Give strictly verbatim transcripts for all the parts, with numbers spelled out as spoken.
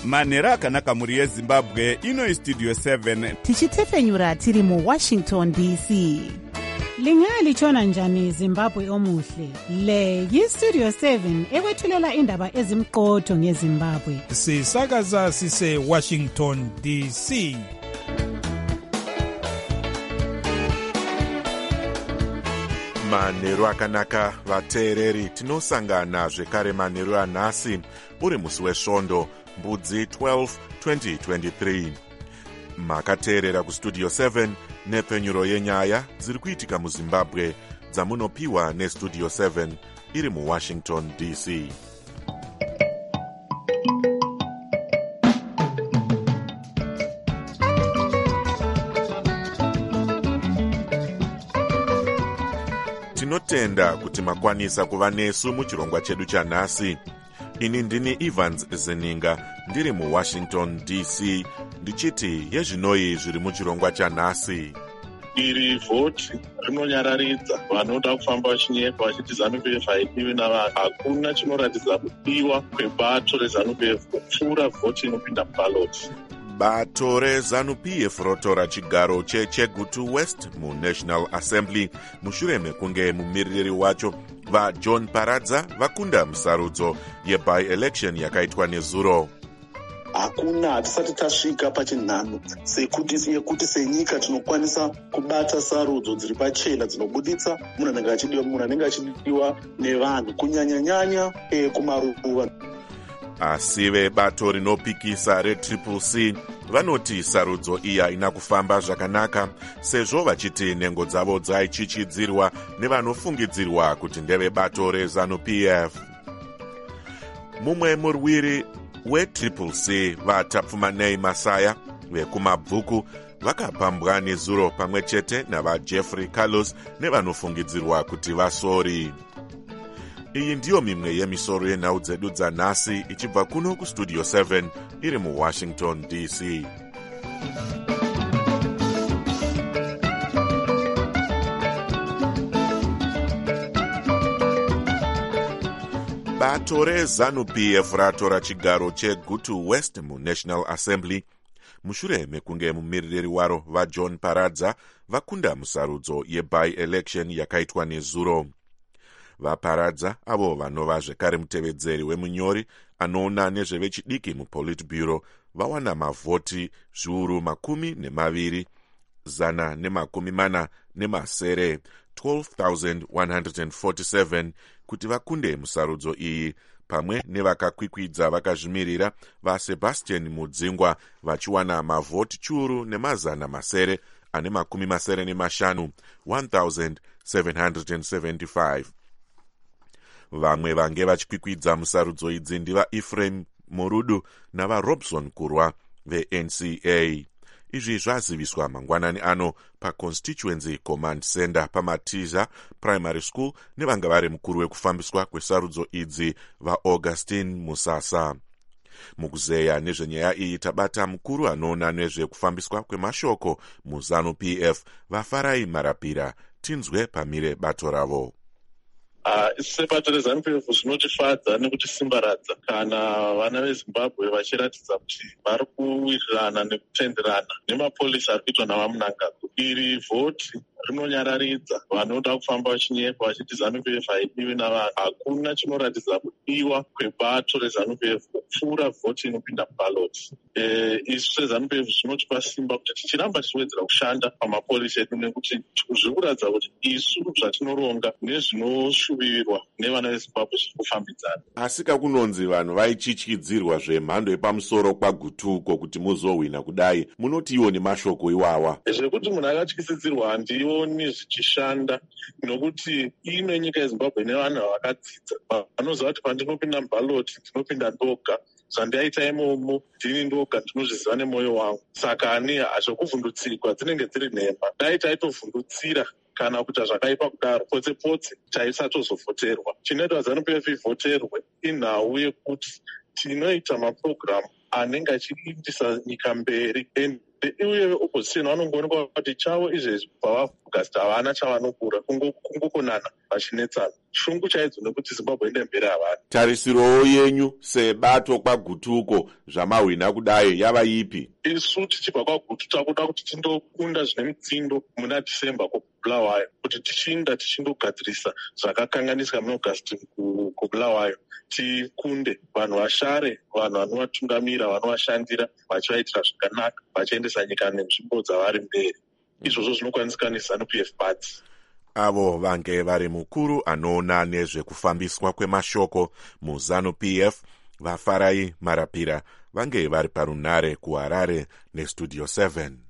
manhero akanaka mhuri yezimbabwe. Ino istudio seven tichitefenyura tiri muwashington D C. Lingalitshona njani Zimbabwe omuhle? Le yistudio seven ekwethulela indaba ezimqotho ngeZimbabwe. Sisakaza sise Washington D C. Manhero akanaka vateereri, tinosangana zvekare manhero anhasi uri musi wesvondo mbudzi twelve twenty twenty-three. Makateerera kustudio seven nepfenyuro yenyaya dziri kuitika muZimbabwe dzamunopiwa nestudio seven iri muWashington D C. Tinotenda kuti makwanisa kuva nesu muchirongwa chedu chanhasi. Ini ndini Evans Zeninga ndiri muWashington D C ndichiti yezvinoi zviri muchirongwa chanhasi. Iri vhoti rinonyararidza vanoda kufamba vachinyepa vachiti ZANU P F haidiwi navanhu. Hakuna chinoratidza kudiwa kwebato reZANU P F kupfuura vhoti inopinda mubaloti. Bato reZANU P F rotora chigaro cheChegutu West muNational Assembly mushure mekunge mumiririri wacho vaJohn Paradza vakunda musarudzo yeby-election yakaitwa nezuro. Hakuna, hatisati tasvika pachinhano sekuti yekuti senyika tinokwanisa kubata sarudzo dziri pachena dzinobuditsa munhu anenge achidiwa munhu anenge achidiwa nevanhu kunyanya-nyanya e, kumaruva. Asi vebato rinopikisa retriple C vanoti sarudzo iyi haina kufamba zvakanaka sezvo vachiti nhengo dzavo dzaichichidzirwa nevanofungidzirwa kuti ndevebato reZANU P F. Mumwe murwiri wetriple C vaTapfumanei Masaya vekumabvuku vakapambwa nezuro pamwe chete navaJeffrey Carlos nevanofungidzirwa kuti vasori. Iyi ndiyo mimwe yemisoro yenhau dzedu dzanhasi ichibva kuno kustudio seven iri muWashington D C. Bato reZANU P F ratora chigaro cheGutu West muNational Assembly mushure mekunge mumiririri waro vaJohn Paradza vakunda musarudzo yeby-election yakaitwa nezuro. VaParadza avo vanova zvekare mutevedzeri wemunyori anoona nezvevechidiki muPolitburo vawana mavhoti zviuru makumi nemaviri zana nemakumi mana nemasere twelve thousand one hundred forty-seven kuti vakunde musarudzo iyi pamwe nevakakwikwidza vakazvimirira vaSebastian Mudzingwa vachiwana mavhoti chiuru nemazana masere ane makumi masere nemashanu one thousand seven hundred seventy-five. Vamwe vange vachikwikwidza musarudzo idzi ndiva Ephraim Murudu navaRobson Kurwa veN C A. Izvi zvaziviswa mangwanani ano paConstituency Command Center paMatiza Primary School nevanga vari mukuru wekufambiswa kwesarudzo idzi vaAugustine Musasa. Mukuzeya nezvenyaya iyi tabata mukuru anoona nezvekufambiswa kwemashoko muZANU P F vaFarai Marapira. Tinzwe pamire bato ravo. Uh, sebato reZANU P F zvinotifadza nekuti simbaradza kana vana veZimbabwe vachiratidza kuti vari kuwirirana nekutenderana nemapolisi ari kuitwa navamunangagwa. Iri vhoti rinonyararidza vanoda kufamba vachinyepa vachiti ZANU P F haidiwi navanhu. Hakuna chinoratidza kudiwa kwebato reZANU P F kupfuura vhoti inopinda mubaloti. E, isu seZANU P F zvinotipa simba kuti tichiramba tichiwedzera kushanda pamapolisi edu nekuti zviri kuratidza kuti isu zvatinoronga nezvinoshuvirirwa nevana veZimbabwe zviri kufambidzana. Asi kakunonzi vanhu vaichityisidzirwa zvemhando yepamusoro kwagutuko kuti muzohwina kudai, munotiwo nemashoko iwawa. Zvekuti munhu akatyisidzirwa handioni zvichishanda nokuti ino nyika yeZimbabwe nevanhu vakadzidza vanoziva kuti pandinopinda mubaloti ndinopinda ndoga. Zvandaita imomo ndini ndoga ndinozviziva nemwoyo wangu. Saka ani hazvokuvhundutsirwa dzinenge dziri nhema. Dai taitovhundutsira kana kuita zvakaipa kudaro potse potse taisatozovhoterwa. Chinoita ZANU P F ivhoterwe inhau yekuti tinoita mapurogiramu anenge achiindisa nyika mberi uye veopposition vanongoonekwa kuti chavo izvezvi pavafugasta havana chavanokura kungokonana vachinetsana. Shungu chaidzo nekuti Zimbabwe ende mberi havana. Tarisiro yenyu sebato kwagutuko zvamahwina kudai yava ipi? Isu tichibva kwagutu takuda kuti tindokunda zvine mutsindo muna December kuBulawayo, kuti tichinda tichindogadzirisa zvakakanganisika muAugust kuBulawayo, tikunde vanhu vashare, vanhu vanovatungamira, vanovashandira, vachivaitira zvakanaka, vachiendesa nyika nenzvimbo dzavari mberi. Izvozvo zvinokwanisika neZANU-P F party. Avo vange vari mukuru anoona nezvekufambiswa kwemashoko muZANU-P F, vaFarai Marapira, vange vari parunare kuHarare neStudio seven.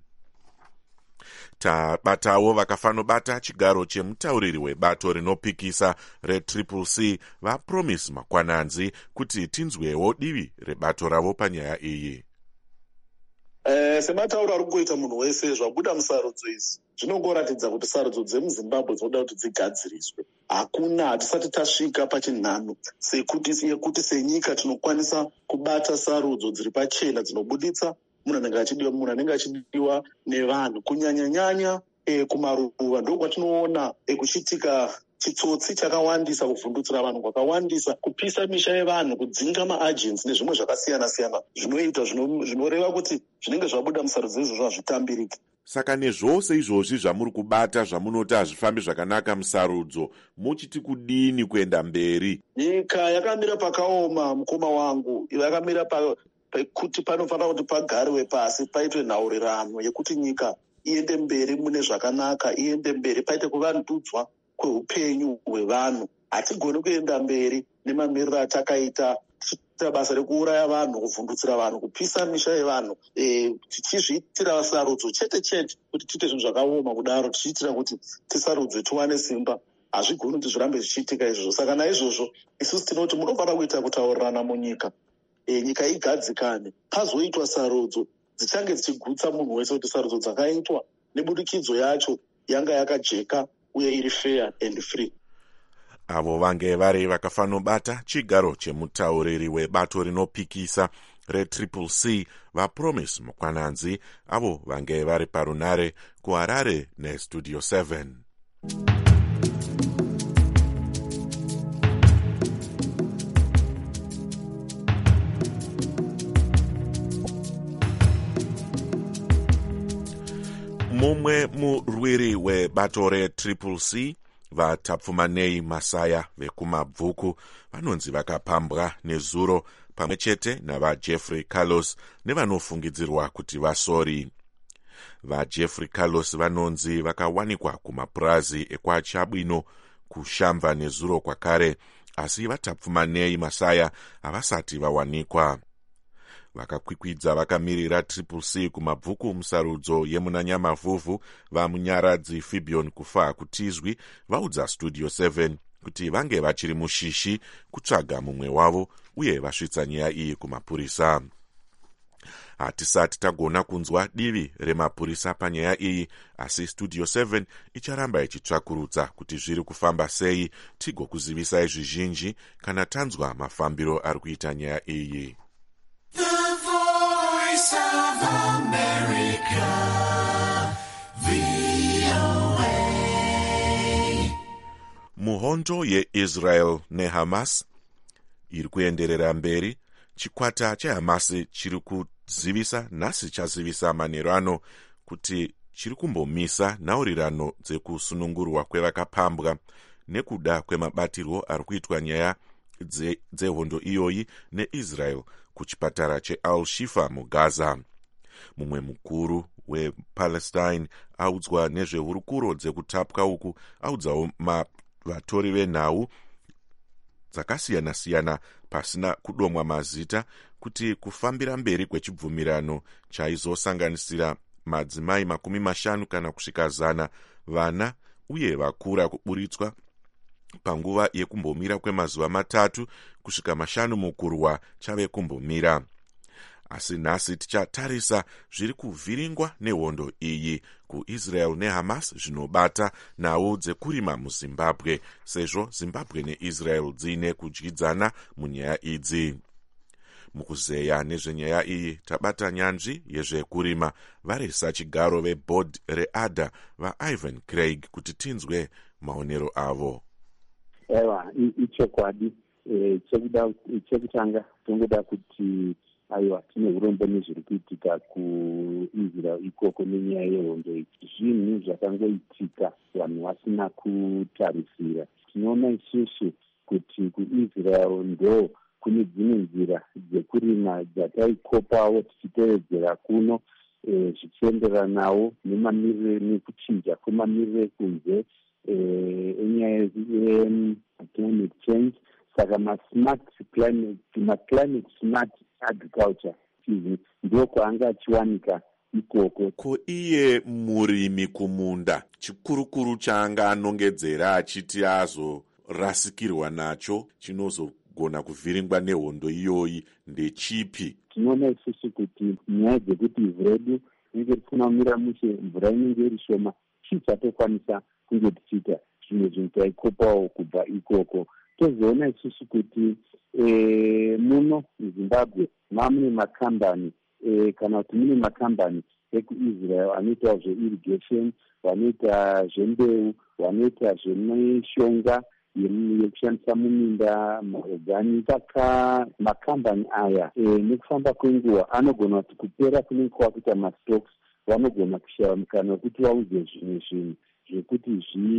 Tabatawo vakafanobata chigaro chemutauriri webato rinopikisa reTriple C vaPromise Makwananzi kuti tinzwewo divi rebato ravo panyaya iyi. Eh, sematauro ari kuita munhu wese zvabuda musarudzo idzi zvinongoratidza kuti sarudzo dzemuZimbabwe dzinoda kuti dzigadziriswe. Hakuna, hatisati tasvika pachinhano sekuti yekuti senyika tinokwanisa kubata sarudzo dziri pachena dzinobuditsa munhu anenge achidiwa munhu anenge achidiwa nevanhu kunyanya-nyanya e, kumaruva ndokwatinoona e, kuchitika chitsotsi chakawandisa, kuvhundutsira vanhu kwakawandisa, kupisa misha yevanhu, kudzinga maagents nezvimwe zvakasiyana-siyana zvinoita zvinoreva kuti zvinenge zvabuda musarudzo izvozvo hazvitambiriki. Saka nezvose izvozvi zvamuri kubata zvamunoti hazvifambi zvakanaka musarudzo, muchiti kudini kuenda mberi? Nyika yakamira pakaoma, mukoma wangu, yakamira pa pekuti panofanira kuti pagariwe pasi paitwe nhaurirano yekuti nyika iende mberi mune zvakanaka, iende mberi paite kuvandudzwa kweupenyu hwevanhu. Hatigoni kuenda mberi nemamiriro atakaita tichiita basa rekuuraya vanhu, kuvhundutsira vanhu, kupisa misha yevanhu, e, tichizviitira sarudzo chete chete kuti tiite zvinhu zvakaoma kudaro, tichiitira kuti tisarudzwe tiwane simba. Hazvigoni kuti zvirambe zvichiitika izvozvo. Saka naizvozvo isusu tinoti munofanira kuita kutaurirana munyika, e, nyika igadzikane, pazoitwa sarudzo dzichange dzichigutsa munhu wese kuti sarudzo dzakaitwa nebudikidzo yacho yanga yakajeka uye iri fair and free. Avo vange vari vakafanobata chigaro chemutauriri webato rinopikisa reTriple C vaPromise Makwananzi, avo vange vari parunare kuHarare neStudio seven. Mumwe murwiri webato reTriple C, vaTapfumanei Masaya vekumabvuku, vanonzi vakapambwa nezuro pamwe chete navaJeffrey Carlos nevanofungidzirwa kuti vasori. VaJeffrey Carlos vanonzi vakawanikwa kumapurazi ekwaChabwino kushamva nezuro kwakare, asi vaTapfumanei Masaya havasati vawanikwa. Vakakwikwidza vakamirira Triple C kumabvuku musarudzo yemunanyamavhuvhu vamunyaradzi Fibion Kufa Kutizwi vaudza Studio seven kuti vange vachiri mushishi kutsvaga mumwe wavo uye vasvitsa nyaya iyi kumapurisa. Hatisati tagona kunzwa divi remapurisa panyaya iyi, asi Studio seven icharamba ichitsvakurudza kuti zviri kufamba sei, tigokuzivisai zvizhinji kana tanzwa mafambiro ari kuita nyaya iyi. Of America, V O A. Muhondo yeIsrael neHamas iri kuenderera mberi. Chikwata cheHamas chiri kuzivisa nhasi chazivisa manheru ano kuti chiri kumbomisa nhaurirano dzekusunungurwa kwevakapambwa nekuda kwemabatirwo ari kuitwa nyaya dzehondo iyoyi neIsrael kuchipatara cheAl-Shifa muGaza. Mumwe mukuru wePalestine audzwa nezvehurukuro dzekutapwa uku audzawo vatori venhau dzakasiyana-siyana pasina kudomwa mazita kuti kufambira mberi kwechibvumirano chaizosanganisira madzimai makumi mashanu kana kusvika zana, vana uye vakura kuburitswa panguva yekumbomira kwemazuva matatu kusvika mashanu mukurwa chave kumbomira. Asi nhasi tichatarisa zviri kuvhiringwa nehondo iyi kuIsrael neHamas zvinobata nhau dzekurima muZimbabwe, sezvo Zimbabwe neIsrael dziine kudyidzana munyaya idzi. Mukuzeya nezvenyaya iyi tabata nyanzvi yezvekurima varisachigaro vebhodhi readha vaIvan Craig kuti tinzwe maonero avo. Ewa, ichokwadi chekuda chekutanga tongoda kuti aiwa tine urombo nezviri kuitika kuIsrael ikoko nenyaya yehondo iyi. Zvinhu zvakangoitika vanhu vasina kutarisira. Tinoona isusu kuti kuIsrael ndo kune dzimwe nzira dzekurima dzataikopawo tichitevedzera kuno zvichienderanawo nemamirire nekuchinja kwemamirire ekunze enyaya ye-climate change. Saka ma-smart climate, ma-climate smart agriculture ndio kwaanga achiwanika ikoko. Ko iye murimi kumunda chikurukuru chaanga anongedzera achiti azorasikirwa nacho chinozogona kuvhiringwa nehondo iyoyi ndechipi? Tinoona isusu kuti nyaya dzekuti ivhu redu rinenge risina kumira mushe, mvura inenge iri shoma, chii chatokwanisa kunge tichiita zvimwe zvinhu taikopawo kubva ikoko. Tozoona isusu kuti muno muZimbabwe mamune makambani kana kuti mune makambani ekuIsrael anoita zveirrigation, vanoita zvembeu, vanoita zvemishonga yekushandisa muminda, maorgani. Saka makambani aya nekufamba kwenguva anogona kuti kupera kunenge kwakuita mastocks, vanogona kushaya mukana wekuti vaudze zvimwe zvinhu zvekuti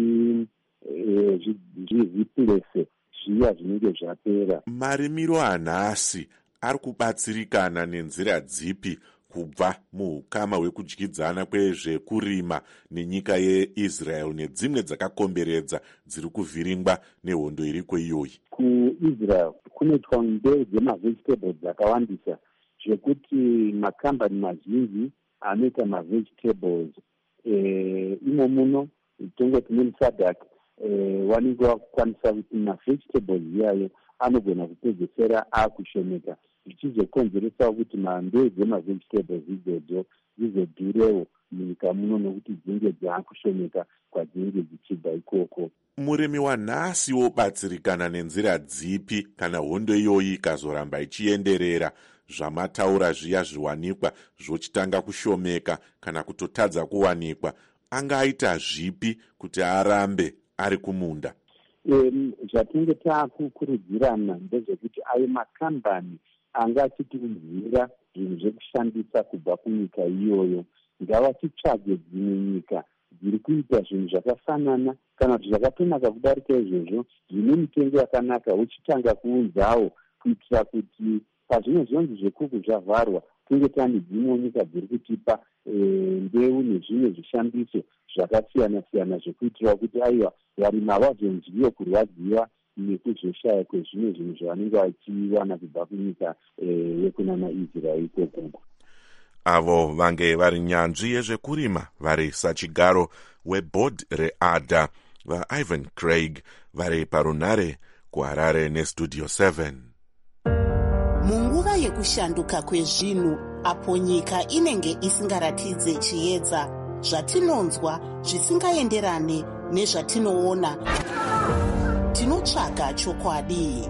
zvireplace zviya zvinenge zvapera. Marimiro anhasi ari kubatsirikana nenzira dzipi kubva muhukama hwekudyidzana kwezvekurima nenyika yeIsrael nedzimwe dzakakomberedza dziri kuvhiringwa nehondo iriko iyoyi? KuIsrael kunoitwa mbeu dzemavegetables dzakawandisa zvekuti makambani mazhinji anoita mavegetables imo muno tongoti muni sadak wanenge wakukwanisa kuti mavegetables iyayo anogona kupedzesera akushomeka, zvichizokonzeresawo kuti mambeu dzemavegetables idzodzo dzizodhurewo munyika muno nokuti dzinenge dzaakushomeka kwadzinenge dzichibva ikoko. Murimi wanhasi wobatsirikana nenzira dzipi kana hondo iyoyi ikazoramba ichienderera, zvamataura zviya zviwanikwa zvochitanga kushomeka kana kutotadza kuwanikwa? Angaita zvipi kuti arambe ari kumunda? Zvatinenge taakukurudzirana ndezvekuti ayo makambani anga achitiudzira zvinhu zvekushandisa kubva kunyika iyoyo ngavachitsvage dzimwe nyika dziri kuita zvinhu zvakafanana kana kuti zvakatonaka kudarika izvozvo zvine mitengo yakanaka, uchitanga kuunzawo kuitira kuti pazvino zvonzi zvekuku zvavharwa tinge tane dzimwe nyika dziri kutipa mbeu nezvimwe zvishambiso zvakasiyana siyana zvekuitira kuti aiwa varimi havazonzwiwo kurwadziwa nekuzoshaya kwezvimwe zvinhu zvavanenge vachiwana kubva kunyika yekunana Israel ikoko. Avo vange vari nyanzvi yezvekurima vari sachigaro webhodhi readha vaIvan Craig vari parunare kuHarare nestudio seven. Munguva yekushanduka kwezvinhu apo nyika inenge isingaratidze chiedza, zvatinonzwa zvisingaenderane nezvatinoona, tinotsvaga chokwadi.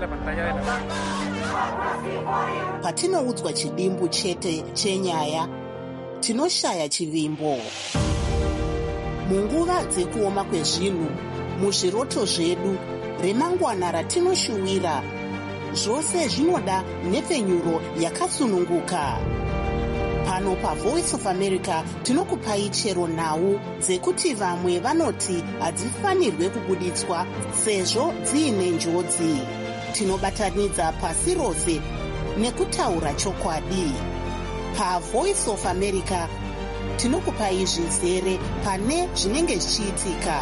Patinoudzwa chidimbu chete chenyaya, tinoshaya chivimbo. Munguva dzekuoma kwezvinhu, muzviroto zvedu, remangwana ratinoshuwira, zvose zvinoda nhepfenyuro yakasununguka. Pano paVoice of America tinokupai chero nhau dzekuti vamwe vanoti hadzifanirwe kubuditswa sezvo dziine njodzi. Tinobatanidza pasi rose nekutaura chokwadi. PaVoice of America tinokupai zvizere pane zvinenge zvichiitika.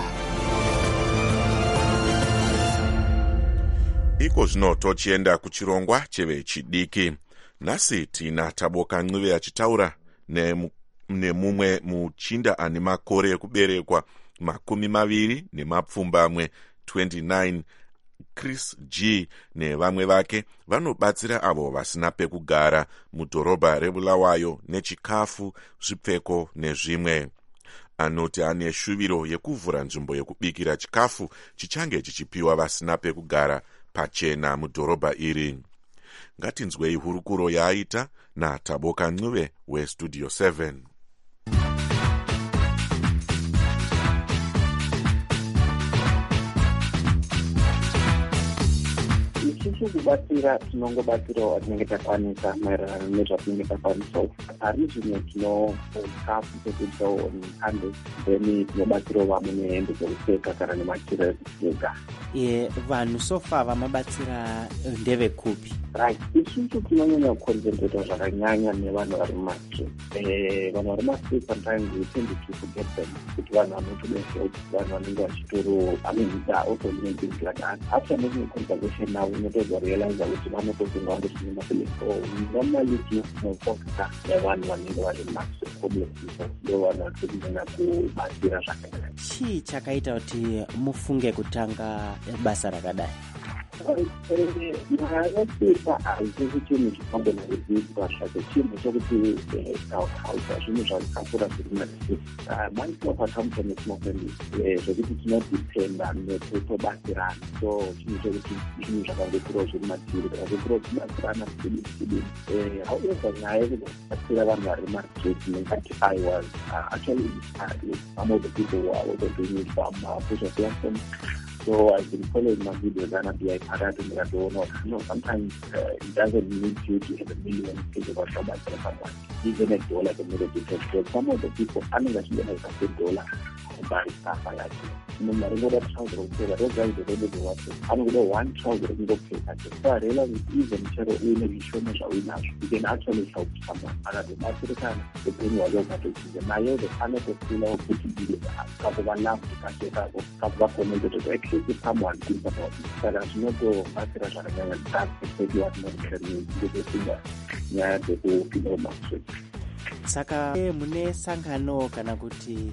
Iko zvino tochienda kuchirongwa chevechidiki. Nhasi tina Taboka Ncube achitaura nemumwe muchinda ane makore ekuberekwa makumi maviri nemapfumbamwe twenty-nine, Chris G nevamwe vake vanobatsira avo vasina pekugara mudhorobha reBulawayo nechikafu, zvipfeko nezvimwe. Anoti ane shuviro yekuvhura nzvimbo yekubikira chikafu chichange chichipiwa vasina pekugara pachena mudhorobha iri. Ngatinzwei hurukuro yaaita naTaboka Ncube weStudio seven. Isusu kubatsira tinongobatsirawo atinenge takwanisa maererano nezvatinenge takwanisa. Ari zvimwe tinokafu sekuitawo nehande, then tinobatsirawo vamwe nehembe dzekupfeka kana nemachira ekupfeka. Ye vanhu sofa vamabatsira ndevekupi? Right, isusu tinonyanya kuconcentrata zvakanyanya nevanhu vari mumastreet. Eh, vanhu vari mumastreet sometimes we tend to forget them. Kuti vanhu vanotoda help, vanhu vanenge vachitoro, I mean, there are also many things like that. After making a conversation now, we need to realize that we want to think about this in the so normally tinofocus nevanhu vanenge vari mumastreet, homeless people, ndo vanhu vatinoona kubatsira zvakanaka. Chii chakaita kuti mufunge kutanga basa rakadai? Nyaya haisi chinhu chinogona kudzidzwa zvacho, chinhu chokuti culture zvinhu zvakakura zviri mumastreet. Mwaitopatamutane tinofendi zvekuti tinodipenda nekutobatsirana, so chinhu chokuti zvinhu zvakangokurawo zviri matiri zvakangokurawo tibatsirana tidini. However, nyaya yekubatsira vanhu vari mumastreet ndingati I was uh, actually inspired with some of the people who are also doing it from uh, social platforms. So I've been following my videos and I've been parroting that you know, sometimes uh, it doesn't need you to have a million people about someone for someone. Even a dollar can make a difference. So some of the people, I mean, actually, have a dollar to buy stuff like that. No matter what trouser or whatever, those guys are able to watch it. I don't know, one trouser can go pay that. So I realized even if you're in a show, you can actually help someone. And at the back of the time, the thing was over to see the Mayo, the Planet of Kilo, put it a couple of lamps to catch it up, a couple of commentators to actually give someone think about it. But as you go back to the Shanagan and that's the way you are not carrying the finger. Yeah, the whole people must. Saka mune sangano kana kuti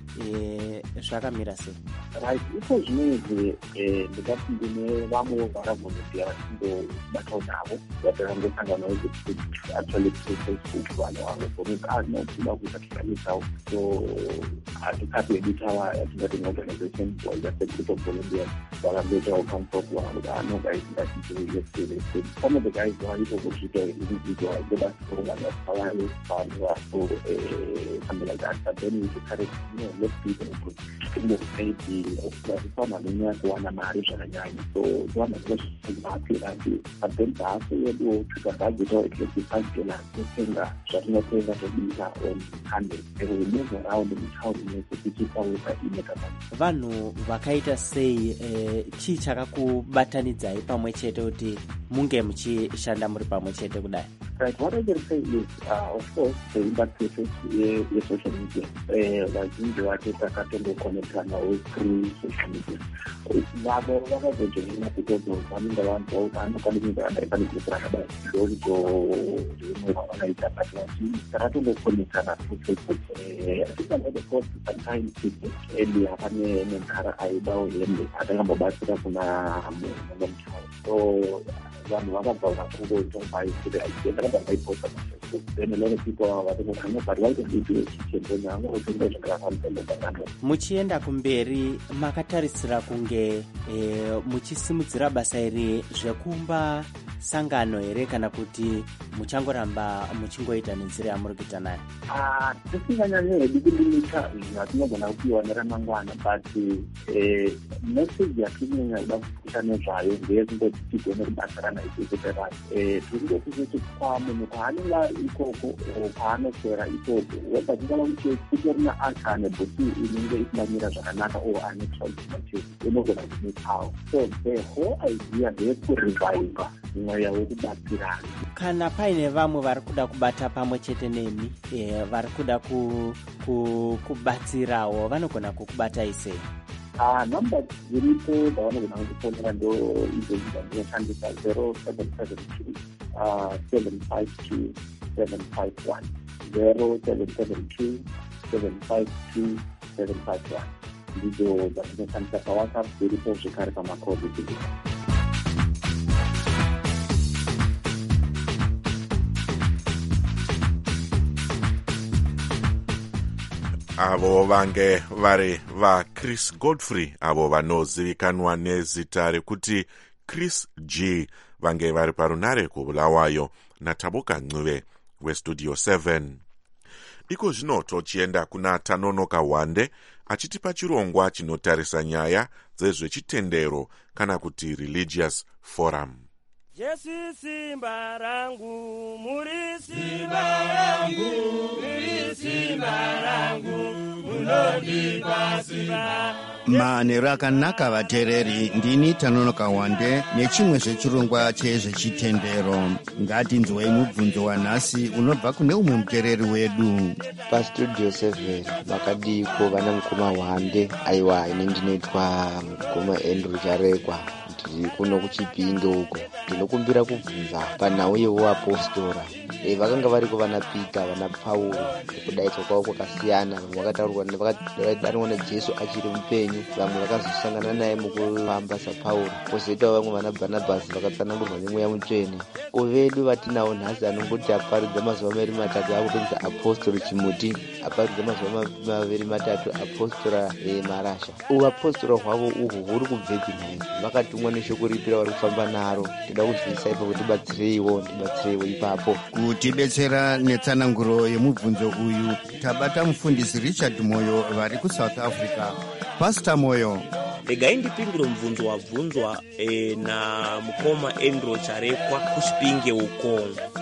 zvakamira sei? Right, iko zvinezvi ndingati ndine vamwe vakavolunteera vachindobatawo navo vatakangosangana kuti actually Facebook vanhu vavo vonoti anotoda kuita tikanitawo, so hatikapedi tawa yatingati organization or just a group of volunteers vakamboitawo comfort wavo kuti ano guys ngatiiesei some of the guys varipo kuzvita individual ndobatsirongana vavale vanhu vavo something like that, but then we just had to, you know, let people put in the safety of the farmer in there to one of my original. So one of the questions happy that but then the answer you do to the budget or it will be five dollars to finger, just not saying that it is our own handle. And we move around in the town in the city always at the metaphor. Vanhu vakaita sei chi chakakubatanidzai pamwe chete kuti munge muchishanda muri pamwe chete kudai? Right, what I can say is, uh, of course, the impact cases in social media. Vazhinji vacho takatongokonekana through social media. Vavo vakazojoina kutozo vanenge vanzwa kuti anokwanisa adai pane group rakadai ndorizo zvimwe vavakaita but vazhinji takatongokonekana through Facebook. Atikanga the cost sometimes people earlier pane munhara aidawo hembe atakambobatsira kuna mumwe mutaro. So vanhu vakabva vakungoita vaisire achienda kabva vaiposta pafacebook. Then a lot of people are vatongohanya but why don't we do it chichembonyanga utinga zvakafambisamukanano. Muchienda kumberi makatarisira kunge e, muchisimudzira basa iri zvekumba sangano here kana kuti muchangoramba muchingoita nenzira yamuri kuita nayo? Ah, tisinganyanye hedu kundimita zvatinogona kupiwa neramangwana but message yatinonyanya kuda kupusha nezvayo ndeyekungoti tigone kubatsirana isusu sevanhu. Tirikungoti kuti kwamunhu kwaanenge ari ikoko kwaanoswera ikoko weba tingava kuti kutorina art ane bhuti inenge isingamira zvakanaka o ane traumatize inogona kumitawo. So the whole idea ndeyekureviva mweya wekubatsirana. Kana paine vamwe vari kuda kubata pamwe chete nemi e, vari kuda ku, ku, kubatsirawo vanogona kukubatai sei? Ah, number ziripo davanogona kufonera ndo idzo dzinoshandisa zero seven seven two seven five two seven five one zero seven seven two seven five two seven five one ndidzo dzatinoshandisa pawhatsapp ziripo zvekare pamakodhi dziripo. avo vange vari vaChris Godfrey avo vanozivikanwa nezita rekuti Chris G vange vari parunare kubulawayo naTabuka Ncube westudio seven. Iko zvino tochienda kuna Tanonoka Wande achitipa chirongwa chinotarisa nyaya dzezvechitendero kana kuti religious forum. Jesu simba rangu, muri simba rangu, muri simba rangu, munondipa simba. Manheru akanaka vateereri, ndini Tanonoka Wande nechimwe zvechirongwa chezvechitendero. Ngatinzwei mubvunzo wanhasi unobva kune umwe muteereri wedu. Pastudio seven makadiko vana mukoma Wande. Aiwa, ini ndinoitwa mukoma Andrew Charekwa. Ndiri kuno kuChipinge uko. Ndinokumbira kubvunza panhau yeuapostora. E, vakanga variko vana Peter, vana Pauro, kudaidzwa kwavo kwakasiyana. Vamwe vakataurwa vakadanwa naJesu achiri mupenyu, vamwe vakazosangana naye mukufamba saPauro, kozoitawo vamwe vana Bhanabhasi vakatsanangurwa nemweya mutsvene. Vedu vatinawo nhasi anongoti aparidza mazuva maviri matatu akutonzi apostori chimuti, aparidza mazuva maviri matatu apostora e, marasha. Uapostora hwavo uhwo huri kubvepi nhai? Vakatumwa neshoko ripira vari kufamba naro. Tinoda kuzivisa ipo kuti batsireiwo, ndibatsireiwo ipapo. Kutibetsera netsananguro yemubvunzo uyu tabata mufundisi Richard Moyo vari kuSouth Africa. Pastor Moyo, regai ndipindure mubvunzo wabvunzwa e, na mukoma Andrew Charekwa kuChipinge uko.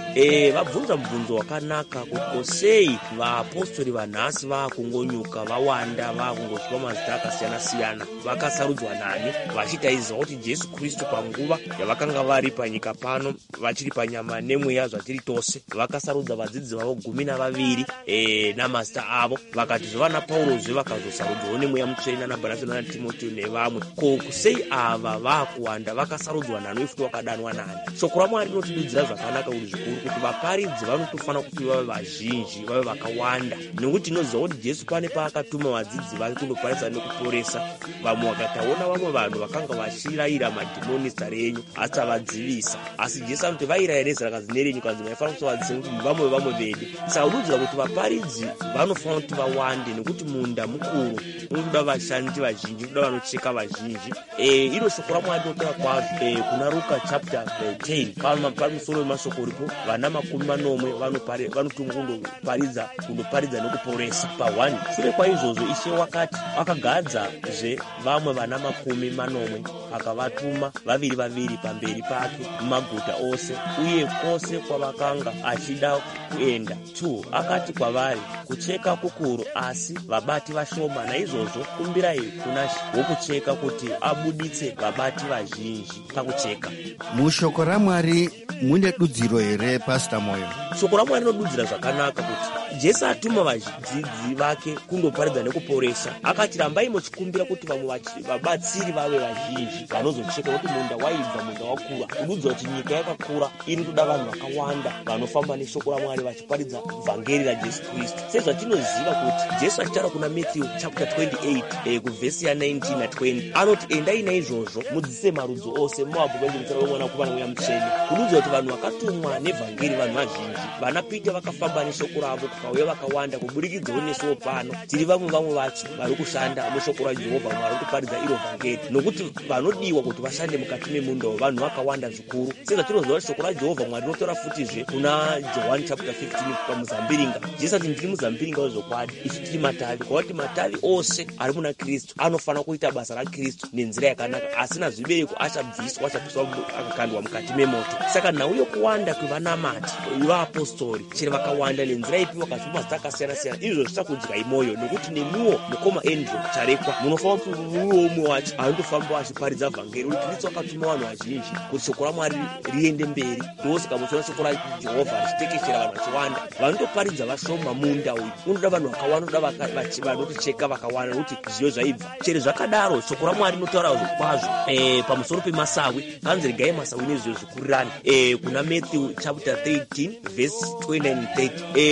E, vabvunza mubvunzo wakanaka kuti sei vaapostoli vanhasi vakungonyuka vawanda vakungosvipa mazita akasiyana siyana. Vakasarudzwa nani vachitaizwa kuti Jesu Kristu panguva yavakanga vari panyika pano vachiri panyama nemweya zvatiri tose vakasarudza vadzidzi vavo gumi navaviri e, namazita avo, vakatizva vana Paurozve vakazosarudzwawo nemweya mutsvene naBhanabhasi naTimoteo nevamwe. Ko sei ava vakuwanda vakasarudzwa nani uye futi vakadanwa nani? Shoko raMwari rinotidudzira zvakanaka kuti zvikuru kuti vaparidzi vanotofanira kuti vave vazhinji, vave vakawanda, nekuti tinoziva kuti Jesu pane paakatuma vadzidzi vake kundoparidza nekuporesa. Vamwe vakataona vamwe vanhu vakanga vachirayira madhimoni zita renyu asi avadzivisa, asi Jesu anoti vairayira nezita rakazi nerenyu kanzi maifanira kuti vadzivise kuti vamwe vamwe vedu. Saka unodzira kuti vaparidzi vanofanira kuti vawande, nekuti munda mukuru unoda vashandi vazhinji, unoda vanocheka vazhinji. E, iro shoko raMwari rinotora kwazvo e, kuna Luka chapter ten pamusoro wemashoko ripo vana makumi manomwe vanotumwa kundoparidza kundoparidza nekuporesa pa one. Shure kwaizvozvo Ishe wakati akagadza zve vamwe vana makumi manomwe akavatuma vaviri vaviri pamberi pake mumaguta ose uye kwose kwavakanga achida kuenda. two akati kwavari, kucheka kukuru asi vabati vashoma, naizvozvo kumbirai kuna wokucheka kuti abuditse vabati vazhinji pakucheka. Mushoko raMwari mune dudziro here, Pastor Moyo? Shoko raMwari rinodudzira zvakanaka kuti Jesu atuma vadzidzi vake kundoparidza nekuporesa. Akati rambai muchikumbira kuti vamwe vabatsiri vave vazhinji vanozocheka, kuti munda waibva, munda wakura. Kududzira kuti nyika yakakura iri kuda vanhu vakawanda vanofamba neshoko raMwari vachiparidza vhangeri raJesu Kristu. Sezvatinoziva kuti Jesu achitaura kuna Matthew chapter twenty-eight eh, kuvhesi ya nineteen na twenty anoti endai naizvozvo mudzidzise marudzi ose muvabvunze muzita ramwana kuva mweya mutsvene. Kududzira kuti vanhu vakatumwa nevhangeri vanhu vazhinji. Vana Peter vakafamba neshoko ravo kukauya vakawanda, kubudikidzawo nesuwo pano tiri vamwe vamwe vacho vari kushanda neshoko raJehovha vari kuparidza iro vhangeri, nokuti vanodiwa kuti vashande mukati memundawo vanhu vakawanda zvikuru. Sezvatinoziva kuti shoko raJehovha Mwari rinotora futizve kuna John chapter fifteen pamuzambiringa. Jesu ati ndiri muzambiringa wezvokwadi, isu tiri matavi, kwakuti matavi ose ari muna Kristu anofanira kuita basa raKristu nenzira yakanaka, asina zvibereko achabviswa achapiswa akakandwa mukati memoto. Saka nhau yokuwanda kwevanamati vaapostoli chero vakawanda nenzira ipi vakazvipa mazita akasiyana siyana, izvo zvichakudyai moyo, nokuti nemuwo mukoma Andrew Charekwa munofanira kuti muwe umwe wacho anotofamba achiparidza vhangeri uri Kristu akatuma vanhu vazhinji kuti shoko raMwari riende mberi. Ndosaka muchiona shoko raJehovha richitekeshera vanhu vachiwanda, vanotoparidza vashoma. Munda uyu unoda vanhu vakawanda, unoda vanotocheka vakawanda, nokuti zviyo zvaibva. Chero zvakadaro shoko raMwari rinotaura kwazvo e, pamusoro pemasawi, kanzi regai masawi nezviyo zvikurirane e, kuna Matthew chapter thirteen verse twenty-nine thirty e,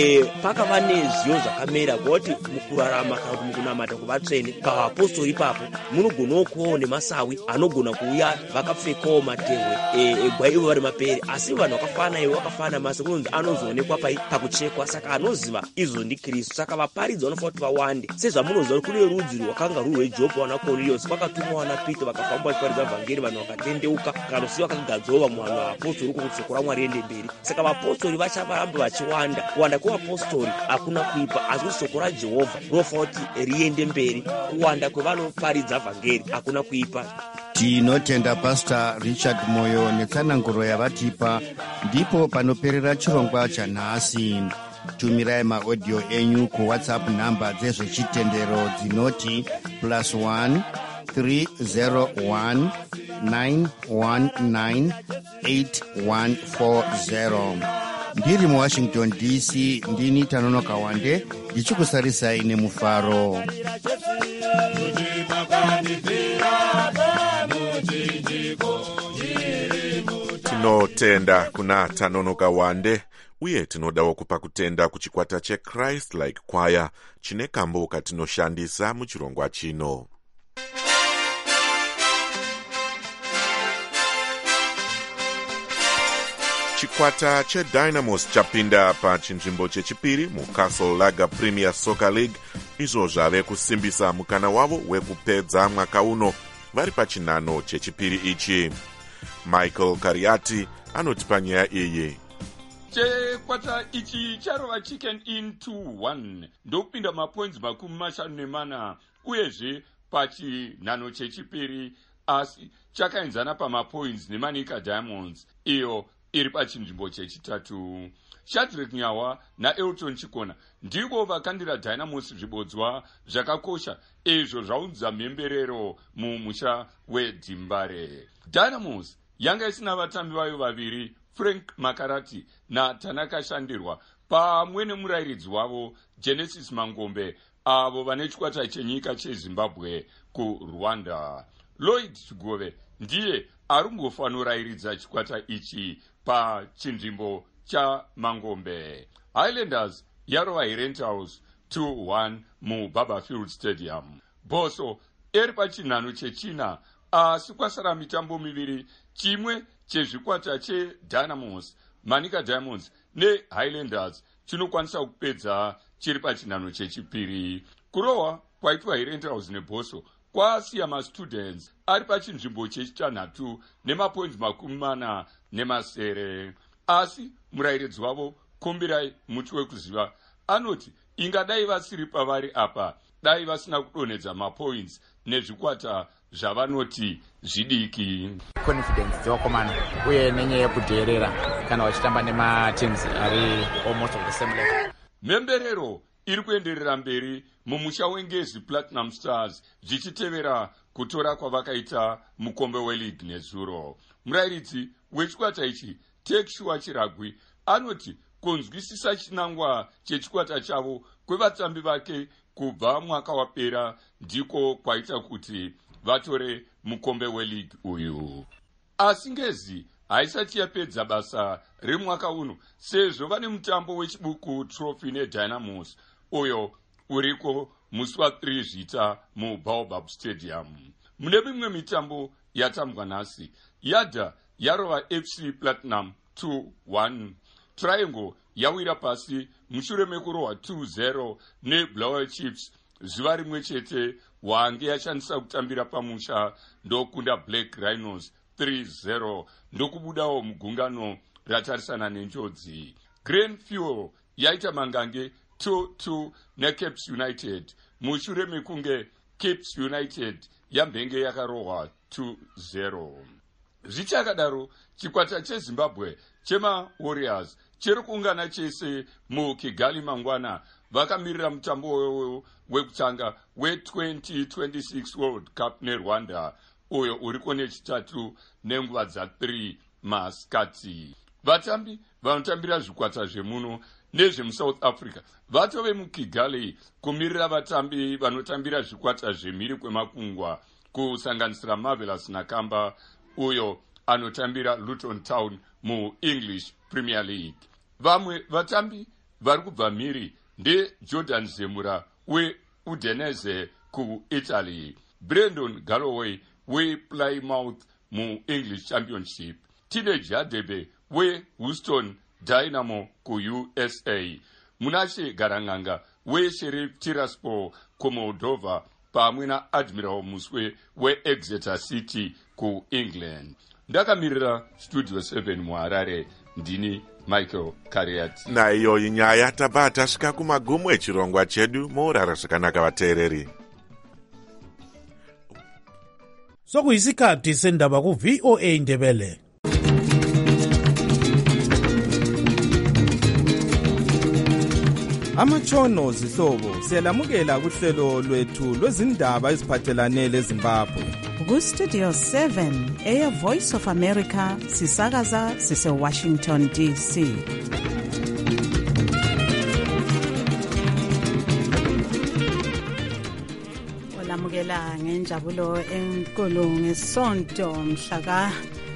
pakava nezviyo zvakamera kuti mukurarama kana kuti mukunamata kuvatsvene pavapostori ipapo munogonawo kuvawo nemasawi anogona kuuya vakapfekawo matehwe egwa ivo vari mapere, asi vanhu vakafana ivo vakafana masi kunonzi anozoonekwa pai pakuchekwa. Saka anoziva izvo ndikristu. Saka vaparidzi vanofanira kuti vawande, sezvamunoziva kuti kune rudzi rwakanga ruri rwejopa wana Kornelius, kwakatumwa wana Pita vakafamba vachiparidza vhangeri, vanhu vakatendeuka kana kusiya vakagadzwa vanhu vanhu vapostori uko kuti shoko raMwari riende mberi. Saka vapostori vachavaramba vachiwanda. Kuwanda kwevapostori hakuna kuipa, asi kuti shoko raJehovha rinofanira kuti riende mberi. Kuwanda kwevanoparidza vhangeri hakuna kuipa. Tinotenda Pastor Richard Moyo netsananguro yavatipa. Ndipo panoperera chirongwa chanhasi. Tumirai maaudio enyu ku WhatsApp namba dzezvechitendero dzinoti plus one three zero one nine one nine eight one four zero. Ndiri muWashington D C, ndini Tanonoka Wande ndichikusarisai nemufaro. Tinotenda kuna Tanonoka Wande, uye tinodawo kupa kutenda kuchikwata cheChrist Like Choir chine kambo katinoshandisa muchirongwa chino. Chikwata cheDynamos chapinda pachinzvimbo chechipiri muCastle Lager Premier Soccer League, izvo zvave kusimbisa mukana wavo wekupedza mwaka uno vari pachinano chechipiri ichi. Michael Kariati anotipa nyaya iyi. Chikwata ichi charova Chicken Inn two one ndokupinda mapoints makumi mashanu nemana, uyezve pachinano chechipiri, asi chakaenzana pamapoints neManika Diamonds iyo iri pachinzvimbo chechitatu. Shadrack Nyawa naElton Chikona ndivo vakandira Dynamos zvibodzwa zvakakosha izvo zvaunza mhemberero mumusha weDzimbare. Dynamos yanga isina vatambi vayo vaviri, Frank Makarati naTanaka Shandirwa, pamwe nemurairidzi wavo Genesis Mangombe, avo vane chikwata chenyika cheZimbabwe kuRwanda. Lloyd Chigove ndiye arungofanurairidza chikwata ichi pachinzvimbo cha Mangombe. Highlanders yarova Herentals two one muBarberfield Stadium. Boso eri pachinhano chechina, asi kwasara mitambo miviri, chimwe chezvikwata cheDynamos, Manika Diamonds neHighlanders chinokwanisa kupedza chiri pachinhano chechipiri. Kurohwa kwaitwa Herentals neBoso kwasiya maStudents ari pachinzvimbo chechitanhatu nemapoints makumi mana nemasere. Asi murairidzi wavo Kombirai Muti Wekuziva anoti ingadai vasiri pavari apa, dai vasina kudonedza mapoints nezvikwata zvavanoti zvidiki. Confidence dzokomana uye nenyaya yekudherera kana vachitamba nemateams ari almost of the same level. Mhemberero iri kuenderera mberi mumusha weNgezi Platinum Stars zvichitevera kutora kwavakaita mukombe weLeague nezuro. Murairidzi wechikwata ichi Tekshua Chiragwi anoti kunzwisisa chinangwa chechikwata chavo kwevatambi vake kubva mwaka wapera ndiko kwaita kuti vatore mukombe weLeague uyu. Asi Ngezi haisati yapedza basa remwaka uno, sezvo vane mutambo wechibuku trophy neDynamos uyo uriko musi waThree Zvita muBaobab Stadium. Mune mimwe mitambo yatambwa nhasi, Yadha yarova F C Platinum two one. Triangle yawira pasi mushure mekurohwa two zero neBlower Chiefs zuva rimwe chete, wange yashandisa kutambira pamusha ndokunda Black Rhinos three zero ndokubudawo mugungano ratarisana nenjodzi. Green Fuel yaita mangange two two neCapes United mushure mekunge Capes United yambenge yakarohwa two zero. Zvichakadaro chikwata cheZimbabwe chema Warriors chiri kuungana chese muKigali mangwana vakamirira mutambo wekutanga we-twenty twenty-six World Cup neRwanda uyo uriko nechitatu nenguva dza3 masikati. Vatambi vanotambira zvikwata zvemuno nezvemuSouth Africa vatove muKigali kumirira vatambi vanotambira zvikwata zvemhiri kwemakungwa, kusanganisira Marvelous Nakamba uyo anotambira Luton Town muEnglish Premier League. Vamwe vatambi vari kubva mhiri ndeJordan Zemura weUdinese ku-Italy, Brandon Galloway wePlymouth mu-English Championship, Teenage Hadebe weHouston Dynamo ku-U S A, Munashe Garanganga weSheriff Tiraspol ku-Moldova pamwe naAdmiral Muswe weExeter City ku-England. Ndakamirira Studio seven muHarare, ndini Michael Kariat. Naiyo inyaya tabva tasvika kumagumo echirongwa chedu muurara zvakanaka vateereri. sokuyisikhathi sendaba ku-V O A Ndebele. Amatshono zihlobo siyalamukela kuhlelo lwethu lwezindaba eziphathelane leZimbabwe. Ku-Studio seven, Air Voice of America, sisakaza sise-Washington D C. Olamukela ngenjabulo enkulu ngesonto mhlaka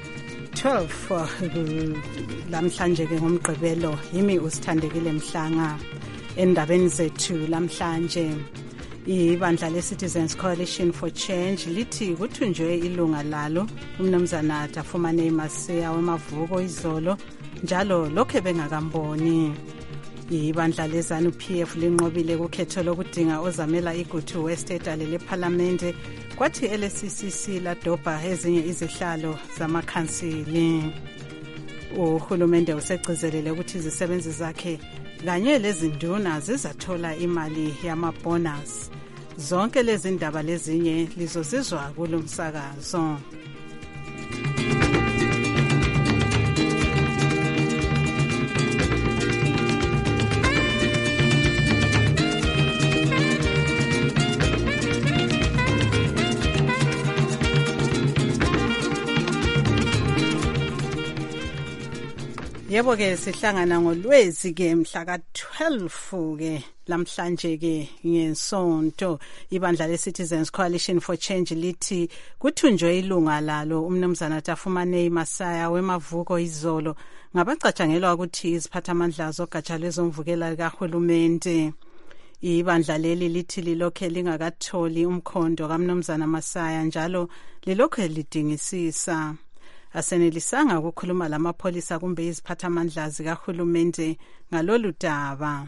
twelve lamhlanje ke ngomgqibelo yimi usithandekile Mhlanga. Endabeni zethu lamhlanje, ibandla le-Citizens Coalition for Change lithi kuthunjwe ilunga lalo umnumzana Tafumane Maseya wemavuko izolo, njalo lokhe bengakamboni. Ibandla le-ZANU P F linqobile kukhetho lokudinga ozamela iGutu West edale lephalamende, kwathi L C C C ladobha ezinye izihlalo zamakhansili. Uhulumende usegcizelele ukuthi izisebenzi zakhe kanye lezinduna zizathola imali yamabonus. Zonke lezi ndaba lezinye lizozizwa kulo msakazo. Yebo ke sihlangana ngolwezi ke mhla ka twelve ke lamhlanje ke ngesonto, ibandla le-Citizens Coalition for Change lithi kuthunjwe ilunga lalo umnumzana Tafumane Maseya wemavuko izolo ngabacatshangelwa ukuthi iziphathamandla zogatsha lwezomvukela likahulumende. Ibandla leli lithi lilokhe lingakatholi umkhondo kamnumzana Maseya njalo lilokhe lidingisisa. Asenelisanga ukukhuluma lamapholisa kumbe iziphathamandla zikahulumende ngalolu daba.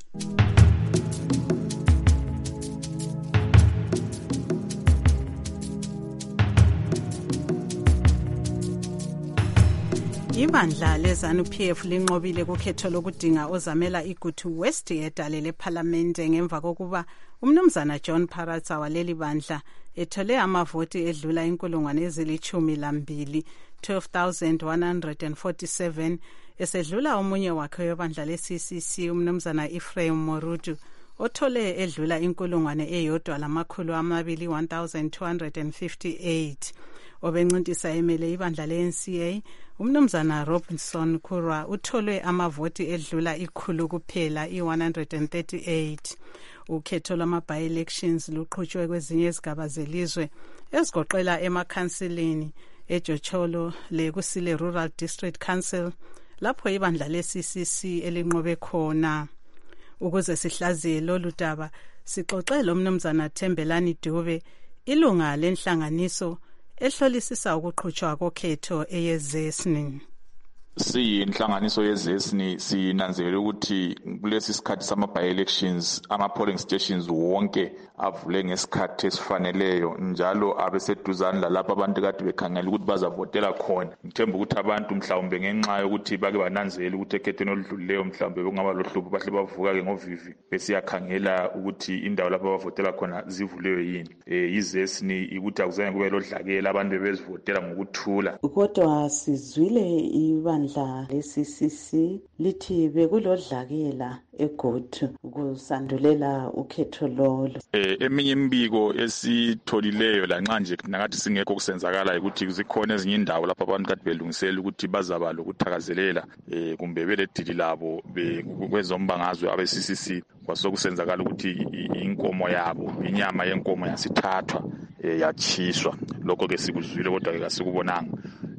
Ibandla le-ZANU P F linqobile kukhetho lokudinga ozamela iGutu West edale lephalamende ngemva kokuba umnumzana John Paradza waleli bandla ethole amavoti edlula inkulungwane ezilithumi lambili, twelve thousand one hundred forty-seven, esedlula omunye wakhe webandla le-C C C umnumzana Ephraim Morutu othole edlula inkulungwane eyodwa lamakhulu amabili, one thousand two hundred fifty-eight. Obencintisa emele ibandla le-N C A umnumzana Robinson Kurwa utholwe amavoti edlula ikhulu kuphela, i-one hundred thirty-eight. Ukhetho lwama-by-elections luqhutshwe kwezinye izigaba zelizwe ezigoqela emakhansilini eJocholo lekusile Rural District Council lapho ibandla le-C C C elinqobe khona. Ukuze sihlaziye lolu daba sixoxe lo mnumzana Thembelani Dube, ilunga lenhlanganiso ehlolisisa ukuqhutshwa kokhetho eyezesni. Siyinhlanganiso yezesni sinanzelela ukuthi kulesi sikhathi sama-by-elections ama-polling stations wonke avule ngesikhathi esifaneleyo, njalo abeseduzane lalapho abantu kade bekhangela ukuthi bazavotela khona. Ngithemba ukuthi abantu mhlawumbe ngenxa yokuthi bake bananzela ukuthi ekhethweni oludlulileyo mhlawumbe kungaba lohlupho bahle bavuka-ke ngovivi besiyakhangela ukuthi indawo lapho bavotela khona zivuliwe yini. Um izesni ukuthi akuzange kube lodlakela, abantu bebezivotela ngokuthula. Kodwa sizwile ibandla le-C C C lithi bekulodlakela eGutu kusandulela ukhetho lolo. Eh eminye imibiko esitholileyo lanxa nje nakathi singekho kusenzakala ukuthi zikhona ezinye indawo lapho abantu kade belungisela ukuthi bazaba lokuthakazelela eh kumbe beledili labo kwezombangazwe abe-C C C kwasokusenzakala ukuthi inkomo yabo, inyama yenkomo yasithathwa yatshiswa. Lokho ke sikuzwile kodwa ke asikubonanga.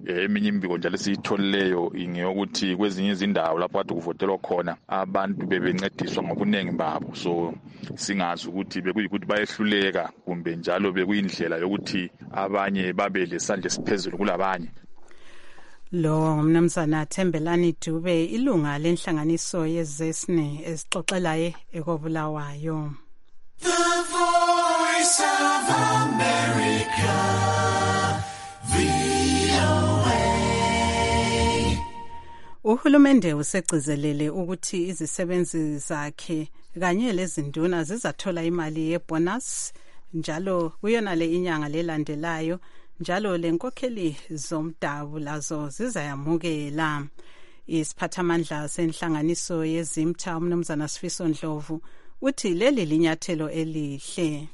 eminye imbiko njalo esiyitholileyo ingeyokuthi kwezinye izindawo lapho kade kuvotelwa khona abantu bebencediswa ngobuningi babo, so singazi ukuthi bekuyikuthi bayehluleka kumbe njalo bekuyindlela yokuthi abanye babe lesandla esiphezulu kulabanye. Lo ngumnumzana Thembelani Dube, ilunga lenhlanganiso yezesine esixoxelaye ekobulawayo. The Voice of America, V O A. Uhulumende usegcizelele ukuthi izisebenzi zakhe kanye lezinduna zizathola imali yebonus njalo kuyona le inyanga lelandelayo, njalo lenkokheli zomdabu lazo zizayamukela. Isiphathamandla senhlanganiso yezimtha umnumzana Sifiso Ndlovu uthi leli linyathelo elihle.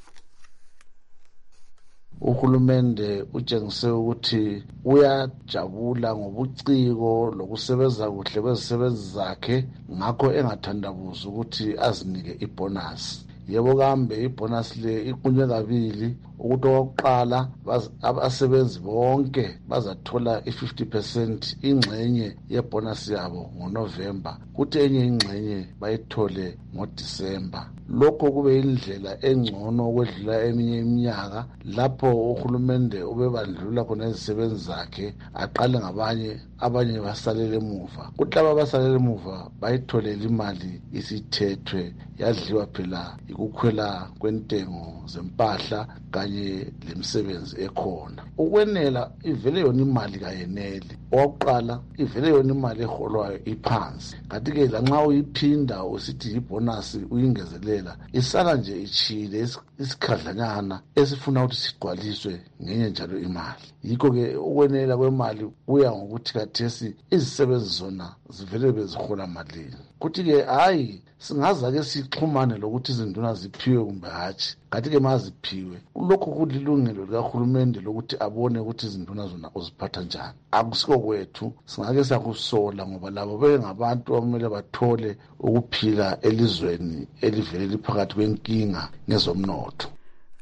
Uhulumende utshengise ukuthi uyajabula ngobuciko lokusebenza kuhle kwezisebenzi zakhe, ngakho engathandabuza ukuthi azinike ibonus. Yebo kambe ibonus le iqunywe kabili, ukuthi okokuqala abasebenzi bonke bazathola i-fifty percent ingxenye yebonus yabo ngoNovember, kuthi enye ingxenye bayithole ngoDisemba. Lokho kube indlela engcono ukwedlula eminye iminyaka lapho uhulumende ubebandlula khona izisebenzi zakhe, aqale ngabanye abanye basalele emuva. Kuthi laba basalele emuva bayitholele imali isithethwe, yadliwa phela ukukhwela kwentengo zempahla kanye lemisebenzi ekhona. Ukwenela ivele yona imali kayeneli. Owakuqala ivele yona imali eholwayo iphansi, kanti ke lanxa uyiphinda usithi ibonus uyingezelela, isala nje ichile isikhadlanyana esifuna ukuthi sigcwaliswe ngenye njalo imali. Yikho ke ukwenela kwemali kuya ngokuthi kathesi izisebenzi zona zivele bezihola malini. Kuthi ke hayi singaza ke sixhumane lokuthi izinduna ziphiwe kumbe hatshi, kanti ke maziphiwe lokho kulilungelo likahulumende lokuthi abone ukuthi izinduna zona uziphatha njani. Akusiko kwethu, singake sakusola ngoba labo bengabantu abamele bathole ukuphila elizweni elivele liphakathi kwenkinga ngezomnotho.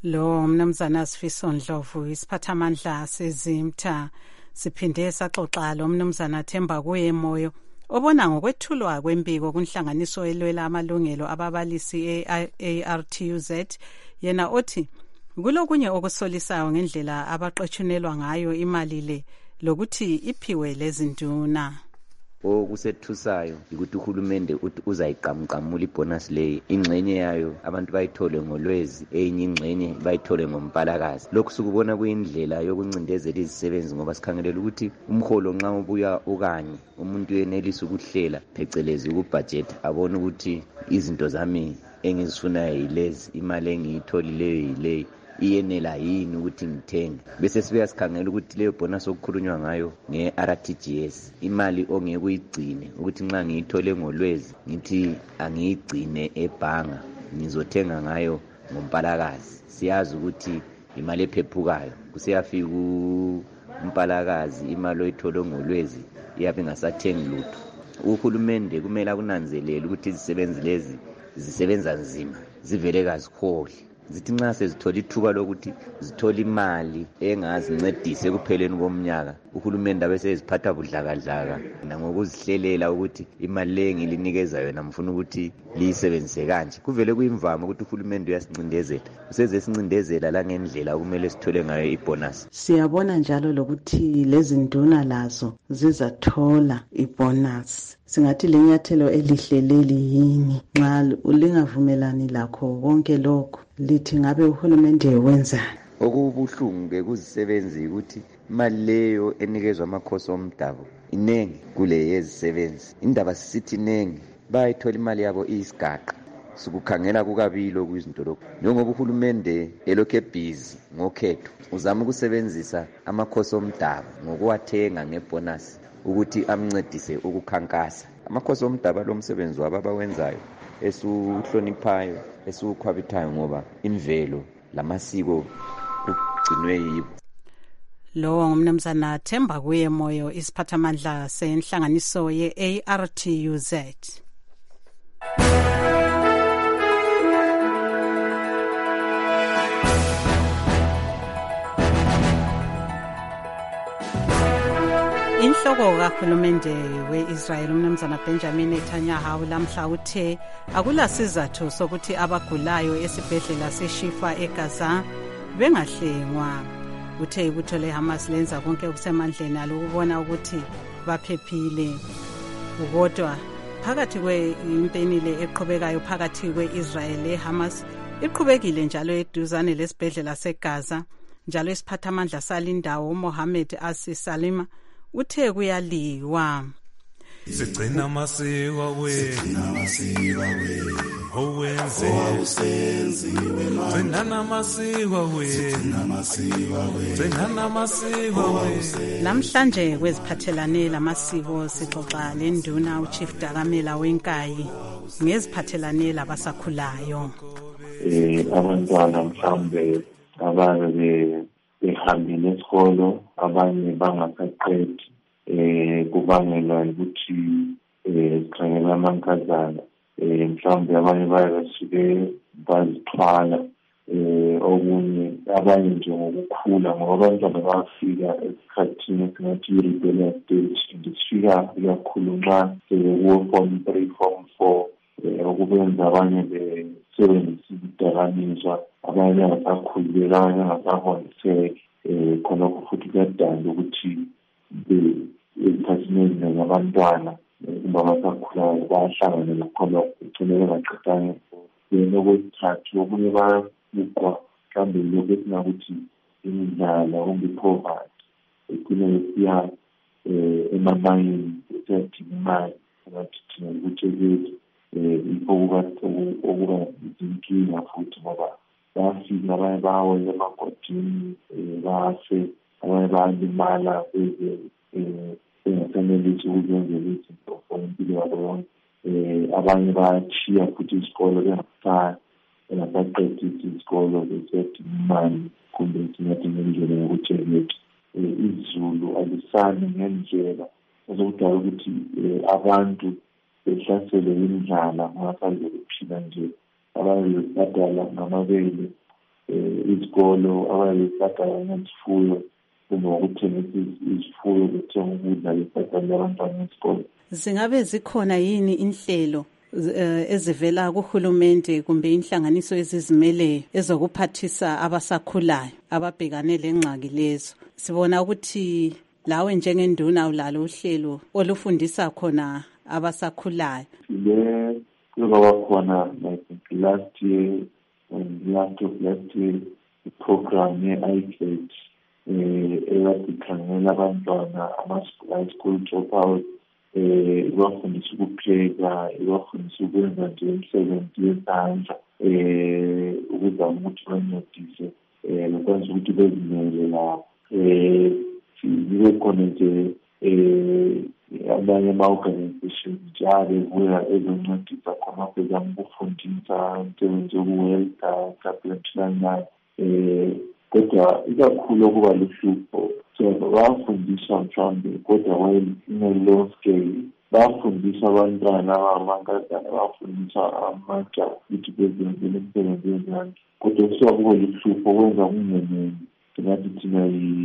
Lo mnumzana Sifiso Ndlovu, isiphathamandla sezimtha. Siphinde saxoxa lo mnumzana Themba Kuyemoyo obona ngokwethulwa kwembiko kunhlanganiso elwela amalungelo ababalisi e-A R T U Z, yena othi kulokunye okusolisayo ngendlela abaqetshunelwa ngayo imali le lokuthi iphiwe lezinduna. Okusethusayo ukuthi uhulumende uthi uzayiqamqamula ibonus leyi, ingxenye yayo abantu bayithole ngolwezi, enye ingxenye bayithole ngompalakazi. Lokhu sikubona kuyindlela yokuncindezela izisebenzi ngoba sikhangelela ukuthi umholo nxa ubuya ukanye umuntu yenelisa ukuhlela phecelezi ukubudget, abone ukuthi izinto zami engizifunayo yilezi, imali engiyitholileyo yileyo, iyenela yini ukuthi ngithenge. Bese sibuya sikhangela ukuthi leyo bonus okukhulunywa ngayo nge-R T G S, imali ongeke uyigcine ukuthi nxa ngiyithole ngolwezi ngithi angiyigcine ebhanga ngizothenga ngayo ngompalakazi. Siyazi ukuthi imali ephephukayo kuseyafika umpalakazi, imali oyithole ngolwezi iyabe ingasathengi lutho. Uhulumende kumele akunanzelele ukuthi izisebenzi lezi zisebenza nzima, zivele kazikholi. Zithi nxa sezithola ithuba lokuthi zithola imali engazincedisa ekupheleni komnyaka, uhulumende abeseziphatha budlakadlaka nangokuzihlelela ukuthi imali le ngilinikeza yona mfuna ukuthi liyisebenzise kanje. Kuvele kuyimvama ukuthi uhulumende uyasincindezela, useze sincindezela la ngendlela okumele sithole ngayo ibonus. Siyabona njalo lokuthi lezi nduna lazo zizathola ibonus. Singathi lenyathelo elihle leli yini nxa ulingavumelani lakho konke lokho, lithi ngabe uhulumende wenza okubuhlungu ke kuzisebenzi ukuthi imali leyo enikezwa amakhosi omdabu inengi kule yezisebenzi. Indaba sisithi inengi bayithola imali yabo iyisigaqa. Sikukhangela kukabili okuyizinto lokho, njengoba uhulumende elokhe busy ngokhetho uzama ukusebenzisa amakhosi omdabu ngokuwathenga ngebonus ukuthi amncedise ukukhankasa. Amakhosi omdabu lo msebenzi wabo abawenzayo esuhloniphayo, esukhwabithayo ngoba imvelo lamasiko ugcinwe yibo. Lo ngumnumzana Themba Kuyemoyo, isiphathamandla senhlanganiso ye-A R T U Z. Inhloko kahulumende we-Israel umnumzana Benjamin Netanyahu lamhla uthe akulasizathu sokuthi abagulayo esibhedlela seShifa eGaza bengahlengwa. Uthe ibutho leHamas lenza konke okusemandleni alokubona ukuthi baphephile. Kodwa phakathi kwempenile eqhubekayo phakathi kwe-Israel leHamas iqhubekile njalo eduzane lesibhedlela seGaza, njalo isiphathamandla salindawo uMohammed Asi-Salima uthe kuyaliwa. Sigcina amasiko wethu owenze gcina namasiko wethu gcina namasiko wethu. Namhlanje kweziphathelane lamasiko sixoxa lenduna uChief Dakamela Wenkayi ngeziphathelane labasakhulayo. Eh abantwana mhlambe abanye behambile esikolo, abanye bangasaqedi, eh kubangelwa ukuthi eh sikhangela amankazana, eh mhlambe abanye bayasuke bazithwala, eh okunye abanye nje ngokukhula ngoba abantwana bafika esikhathini esingathi i-rebellious stage, ndisifika kakhulu nxa sekuwo form three form four, okubenza abanye besebenzisa izidakamizwa, abanye abangasakhululeka, abanye abangasahongiseki. Um khonokho futhi kuyadala ukuthi ezikhathini eziningi abantwana kumbe abasakhulayo bayahlangana khonokho ugcine bengaqedanga. Then okwesithathu okunye bayabukwa mhlawumbe lokhu esingakuthi imidlalo kumbe i-poverty, igcine besiya um emamayini besiyadinga imali engathi thina ukuthi yikho okuba zinkinga futhi ngoba bayafika abanye bawela emagodini, bafe, abanye bayalimala bengasenelisi ukuzenzela izinto for impilo yabo yonke. Um abanye bayashiya futhi isikolo bengasaqedisi isikolo besiyadinga imali kumbe singathi ngendlela yokuthi izulu alisani ngendlela ezokudala ukuthi abantu behlasele indlala ngaphandle kokuphila nje. Abanye badala ngamabele izikolo, abanye badala ngezifuyo kumbe ukuthengisa izifuyo bethenga ukudla besadalela abantwana esikolo. Zingabe zikhona yini inhlelo ezivela kuhulumende kumbe inhlanganiso ezizimeleyo ezokuphathisa abasakhulayo ababhekane lengxaki lezo? Sibona ukuthi lawe njengenduna ulalo uhlelo olufundisa khona abasakhulayo. Le kuzoba khona like last year and last of last year i-program ye-I C A T eh eyadikhangela abantwana ama-high school dropouts, eh ibafundisa ukupheka, ibafundisa ukwenza nje imisebenzi yezandla, eh ukuzama ukuthi bancedise eh nokwenza ukuthi bezimele lapho. Eh sibe khona nje eh abanye ama-organizations njalo ebuya ezoncedisa khona bezama ukufundisa imisebenzi yokuwelda mhlawumbe eh kodwa ikakhulu okuba luhlupho so bayafundisa mhlawumbe kodwa wayelo scale, bayafundisa abantwana abangamankazana, bayafundisa amatsha ukuthi bezenzele imisebenzi yezandla, kodwa kusuka kuba luhlupho kwenza kungeneli singathi thina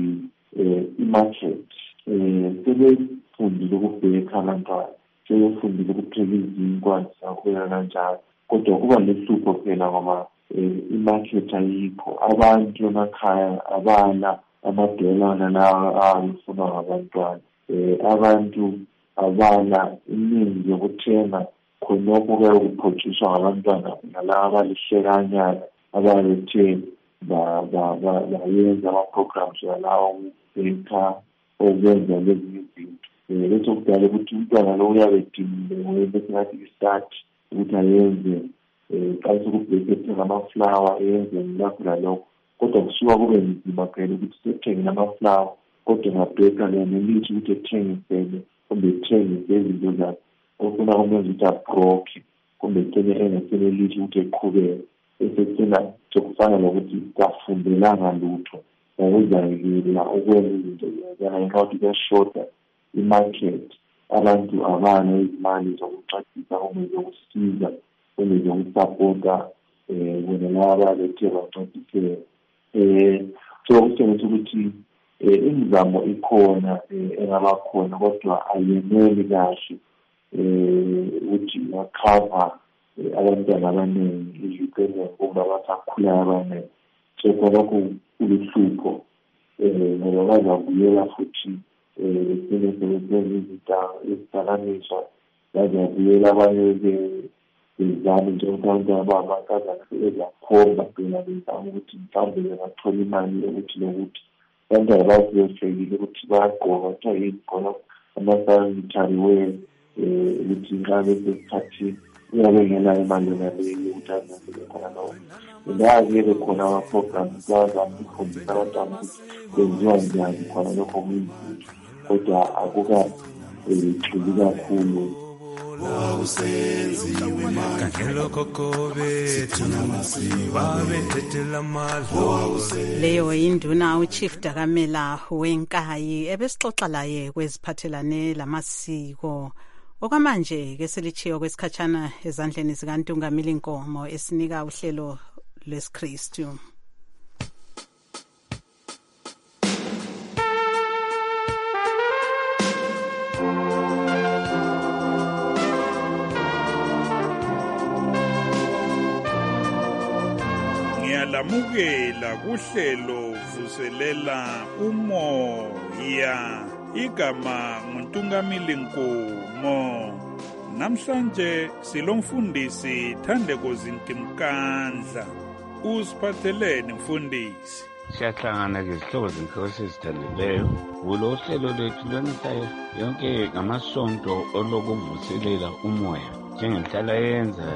i-market. um sebefundile ukubheka abantwana, sebefundile ukupheka izinkwa zakhona kanjalo, kodwa kuba lehlupho phela ngoba i-market ayikho, abantu emakhaya abana amadolana lawa afunwa ngabantwana, um abantu abana iningi yokuthenga khonokho kuyabe kuphotshiswa ngabantwana nalaba abalihlekanyana ababethe bayenza ama-programs alawo ukubheka okwenza lezinye izinto. Um leso kudala ukuthi umntwana lo uyabe edinile besingathi i-start ukuthi ayenze um xa sekubheke ethenga amaflawa eyenze lakho lalokho, kodwa kusuka kube nzima phela ukuthi sethengile amaflawa kodwa ngabheka nelithi ukuthi ethengisele kumbe ethengise izinto zakhe ofuna kumenza ukuthi abroke kumbe ethenge engasenelithi ukuthi eqhubeke, esethina sokufana nokuthi kafundelanga lutho ngokuzayekela ukwenza izinto zenzana ngenxa yokuthi kuyashoda i-market, abantu abana izimali zokuxathisa kumbe zokusiza kumbe zokusapota um wena laba bethe baxathise. Um so kutshengisa ukuthi um imizamo ikhona engaba khona kodwa ayeneli kahle um ukuthi ingakhava abantwana abaningi iziphelele ngoba basakhulayo abaningi. So khonokho kuluhlupho um ngoba bazabuyela futhi um sebesebenzisa izidakamizwa, bazabuyela abanye bezame njengokuthi abantwana bamankazana sebezakhomba phela bezama ukuthi mhlawumbe bengathola imali yokuthi nokuthi abantwana bazibehlekile ukuthi bayagqoka kuthiwa yigqoka ama-sanitary wear um ukuthi nxa besesikhathini uyabe ngenayo imali yonaleyo ukuthi azenzele khona lowo. Ngazi bekhona ama-programs bazama ukufundisa abantwana ukuthi kwenziwa njani khona lokho kuyinzuzo, kodwa akukagxili kakhulu. Leyo induna uChief Dakamela Wenkayi ebesixoxa laye kweziphathelane lamasiko. Okwamanje ke selichiyo kwesikhatshana ezandleni zikaNtungamili Nkomo esinika uhlelo lwesikristu. Ngiyalamukela kuhlelo vuselela umoya. Igama nguNtungamili Nkomo. Namhlanje silomfundisi Thandeko Zintimkandla. Usiphatheleni mfundisi? Siyahlangana ke izihloko zenkosi ezithandeleyo kulo hlelo lwethu lwemihla yonke ngamasonto olokuvuselela umoya. Njengenhlala yenza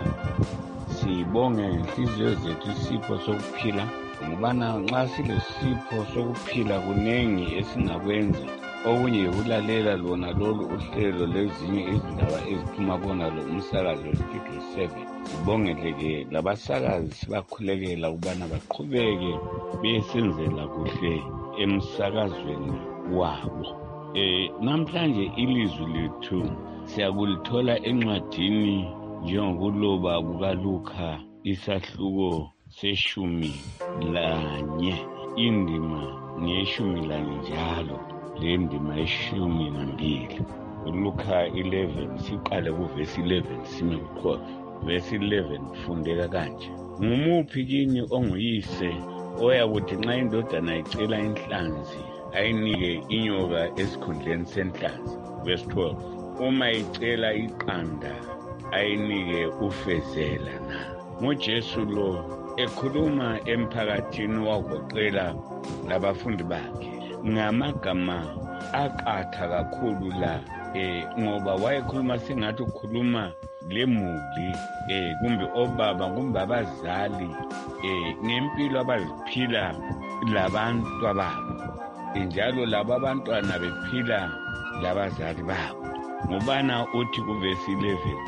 sibonge inhliziyo zethu isipho sokuphila, ngobana nxa silesipho sokuphila kunengi esingakwenza. Okunye ukulalela lona lolu uhlelo lezinye izindaba eziphuma kona lo umsakazo wesifido seven. Sibongeleke labasakazi sibakhulekela ukubana baqhubeke besenzela kuhle emsakazweni wabo. Eh namhlanje ilizwi lethu siyakulithola encwadini njengokuloba kukaLuka isahluko seshumi lanye, indima ngeshumi lanye njalo. Le ndima ishumi nambili. uLuka eleven siqale kuvesi eleven sime ku verse eleven fundeka kanje. Ngumuphi kini onguyise oyakuthi nxa indodana icela inhlanzi ayinike inyoka esikhundleni senhlanzi? Verse twelve. Uma icela iqanda ayinike ufezela na? NguJesu lo ekhuluma emphakathini wagoqela labafundi bakhe ngamagama aqatha kakhulu la eh ngoba wayekhuluma sengathi ukhuluma lemuli eh kumbe obaba kumbe abazali eh ngempilo abaziphila labantu ababo, njalo laba abantwana bephila labazali babo. Ngobana uthi kuvesi eleven,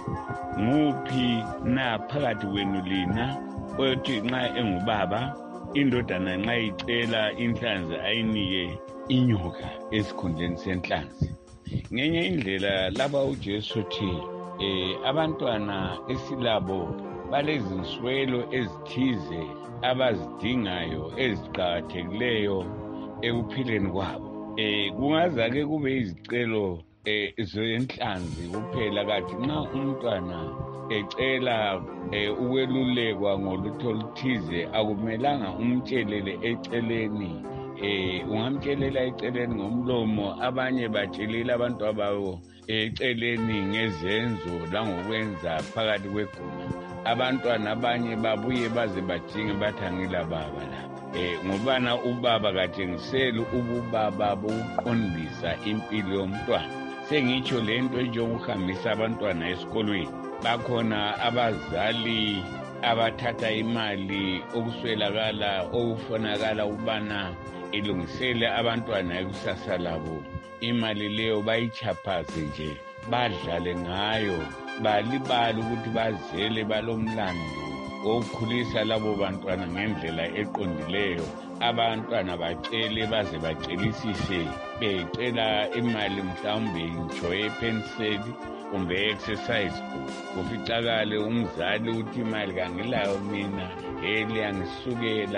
nguphi na phakathi kwenu lina othi nxa engubaba indodana nxa icela inhlanzi ayinike inyoka esikhundleni senhlanzi? Ngenye indlela laba uJesu uthi eh abantwana esilabo balezinswelo ezithize abazidingayo eziqakathekileyo ekuphileni kwabo. Eh kungazake kube izicelo eh zenhlanzi kuphela, kathi nxa umntwana ecela ukwelulekwa ngolutho oluthize akumelanga umtshelele eceleni. Eh ungamtshelela eceleni ngomlomo, abanye batshelela abantu ababo eceleni ngezenzo langokwenza phakathi kweguma. Abantwana abanye babuye baze bajinge bathangila baba lapha. Eh ngobana ubaba katshengiseli ububaba bokuqondisa impilo yomntwana. Sengitsho lento njengokuhambisa abantwana esikolweni. Bakhona abazali abathatha imali okuswelakala okufonakala ubana ilungisele abantwana ekusasa labo. Imali leyo bayichaphaze nje, badlale ngayo, balibala ukuthi bazele balomlando okukhulisa labo bantwana ngendlela eqondileyo. Abantwana bacele baze bacelisise, becela imali mhlawumbe ngitsho epenseli kumbe exercise book. Kuficakale umzali uthi imali kangilayo mina, eli yangisukela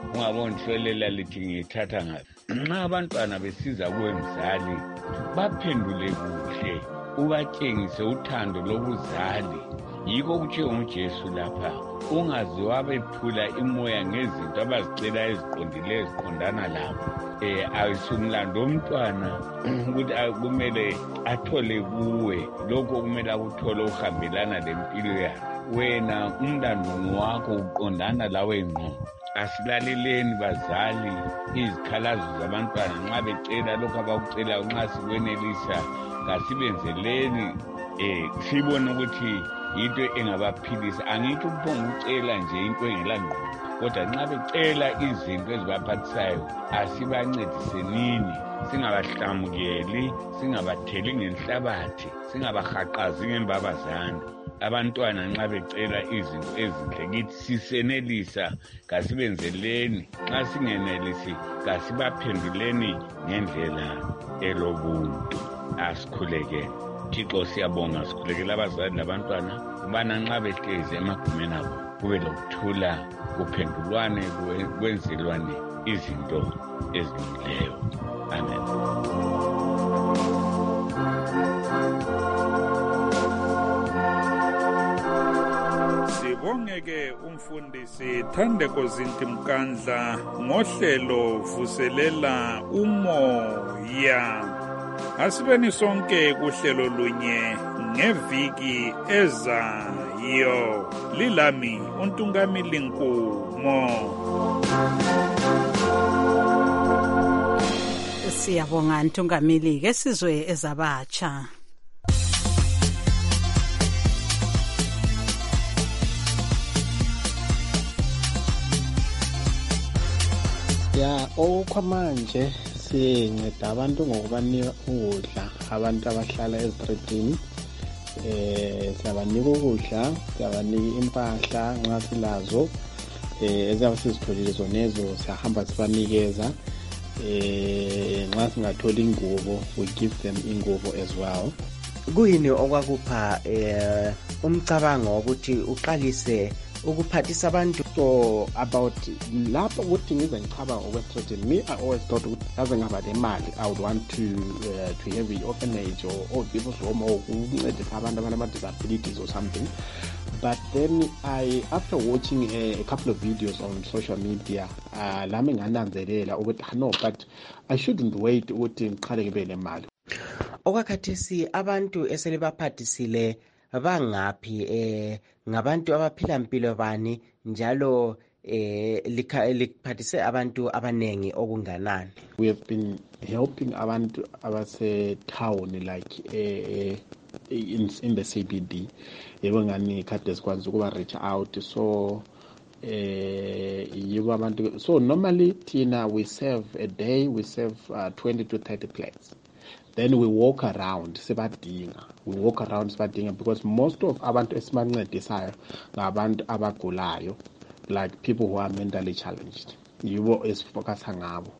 ungaboni felela lithi ngiyithatha ngapi. Nxa abantwana besiza kuwe mzali, baphendule kuhle, ubatshengise uthando lobuzali. Yiko kutshiwo nguJesu lapha, ungaze wabephula imoya ngezinto abazicela eziqondileyo eziqondana labo. Eh ayisumlando omntwana ukuthi kumele athole kuwe lokho kumele akuthole uhambelana lempilo yakhe. Wena umlando wakho uqondana lawe ngqo. Asilaleleni bazali izikhalazo zabantwana nxa becela lokho abakucela nxa sikwenelisa kasibenzeleni eh sibone ukuthi into engabaphilisa. Angithi ukuphonga ucela nje into engelangqondo, kodwa nxa becela izinto ezibaphathisayo asibancedisenini, singabahlamukeli, singabatheli ngenhlabathi, singabahaqazi ngembabazana. Abantwana nxa becela izinto ezinhle kithi sisenelisa kasibenzeleni, nxa singenelisi kasibaphenduleni ngendlela elobuntu. Asikhulekeni. Thixo siyabonga, sikhulekela abazali labantwana ubana nxa behlezi emagumeni abo kube lokuthula, kuphendulwane, kwenzelwane izinto ezilungileyo. Amen. Sibongeke umfundisi Thandeko Zinti Mkandla ngohlelo vuselela umoya. Asibeni sonke kuhlelo lunye ngeviki ezayo. Lilami uNtungamili Nkumo. Siyabonga Ntungamili, ke sizwe ezabatsha. Ya okwamanje sinceda abantu ngokubanika ukudla, abantu abahlala ezitretini. Eh siyabanika ukudla, siyabanika impahla nxa silazo. Eh ezabe sizitholile zonezo siyahamba sibanikeza. Eh nxa singathola ingubo, we give them ingubo as well. Kuyini okwakupha eh umcabango ukuthi uqalise ukuphathisa abantu? So about lapho ukuthi ngize ngicabanga okwestrateni, me I always thought ukuthi aze ngaba nemali I would want to uh, to have an orphanage or old people's home or ukuncedisa abantu abanama disabilities or something. But then I, after watching a, a couple of videos on social media, uh, lami ngananzelela ukuthi no, but I shouldn't wait ukuthi ngiqale ngibe nemali. Okwakhathesi abantu esele baphathisile bangaphi, eh ngabantu abaphila impilo bani njalo eh likhathise abantu abanengi okunganani? We have been helping abantu abase town like eh in in the C B D. Yebo ngani kade sikwazi ukuba reach out, so eh yibo abantu. So normally tina we serve a day, we serve uh, twenty to thirty plates. Then we walk around sibadinga, we walk around sibadinga because most of abantu esibancedisayo ngabantu abagulayo, like people who are mentally challenged. Yibo esifocus ngabo.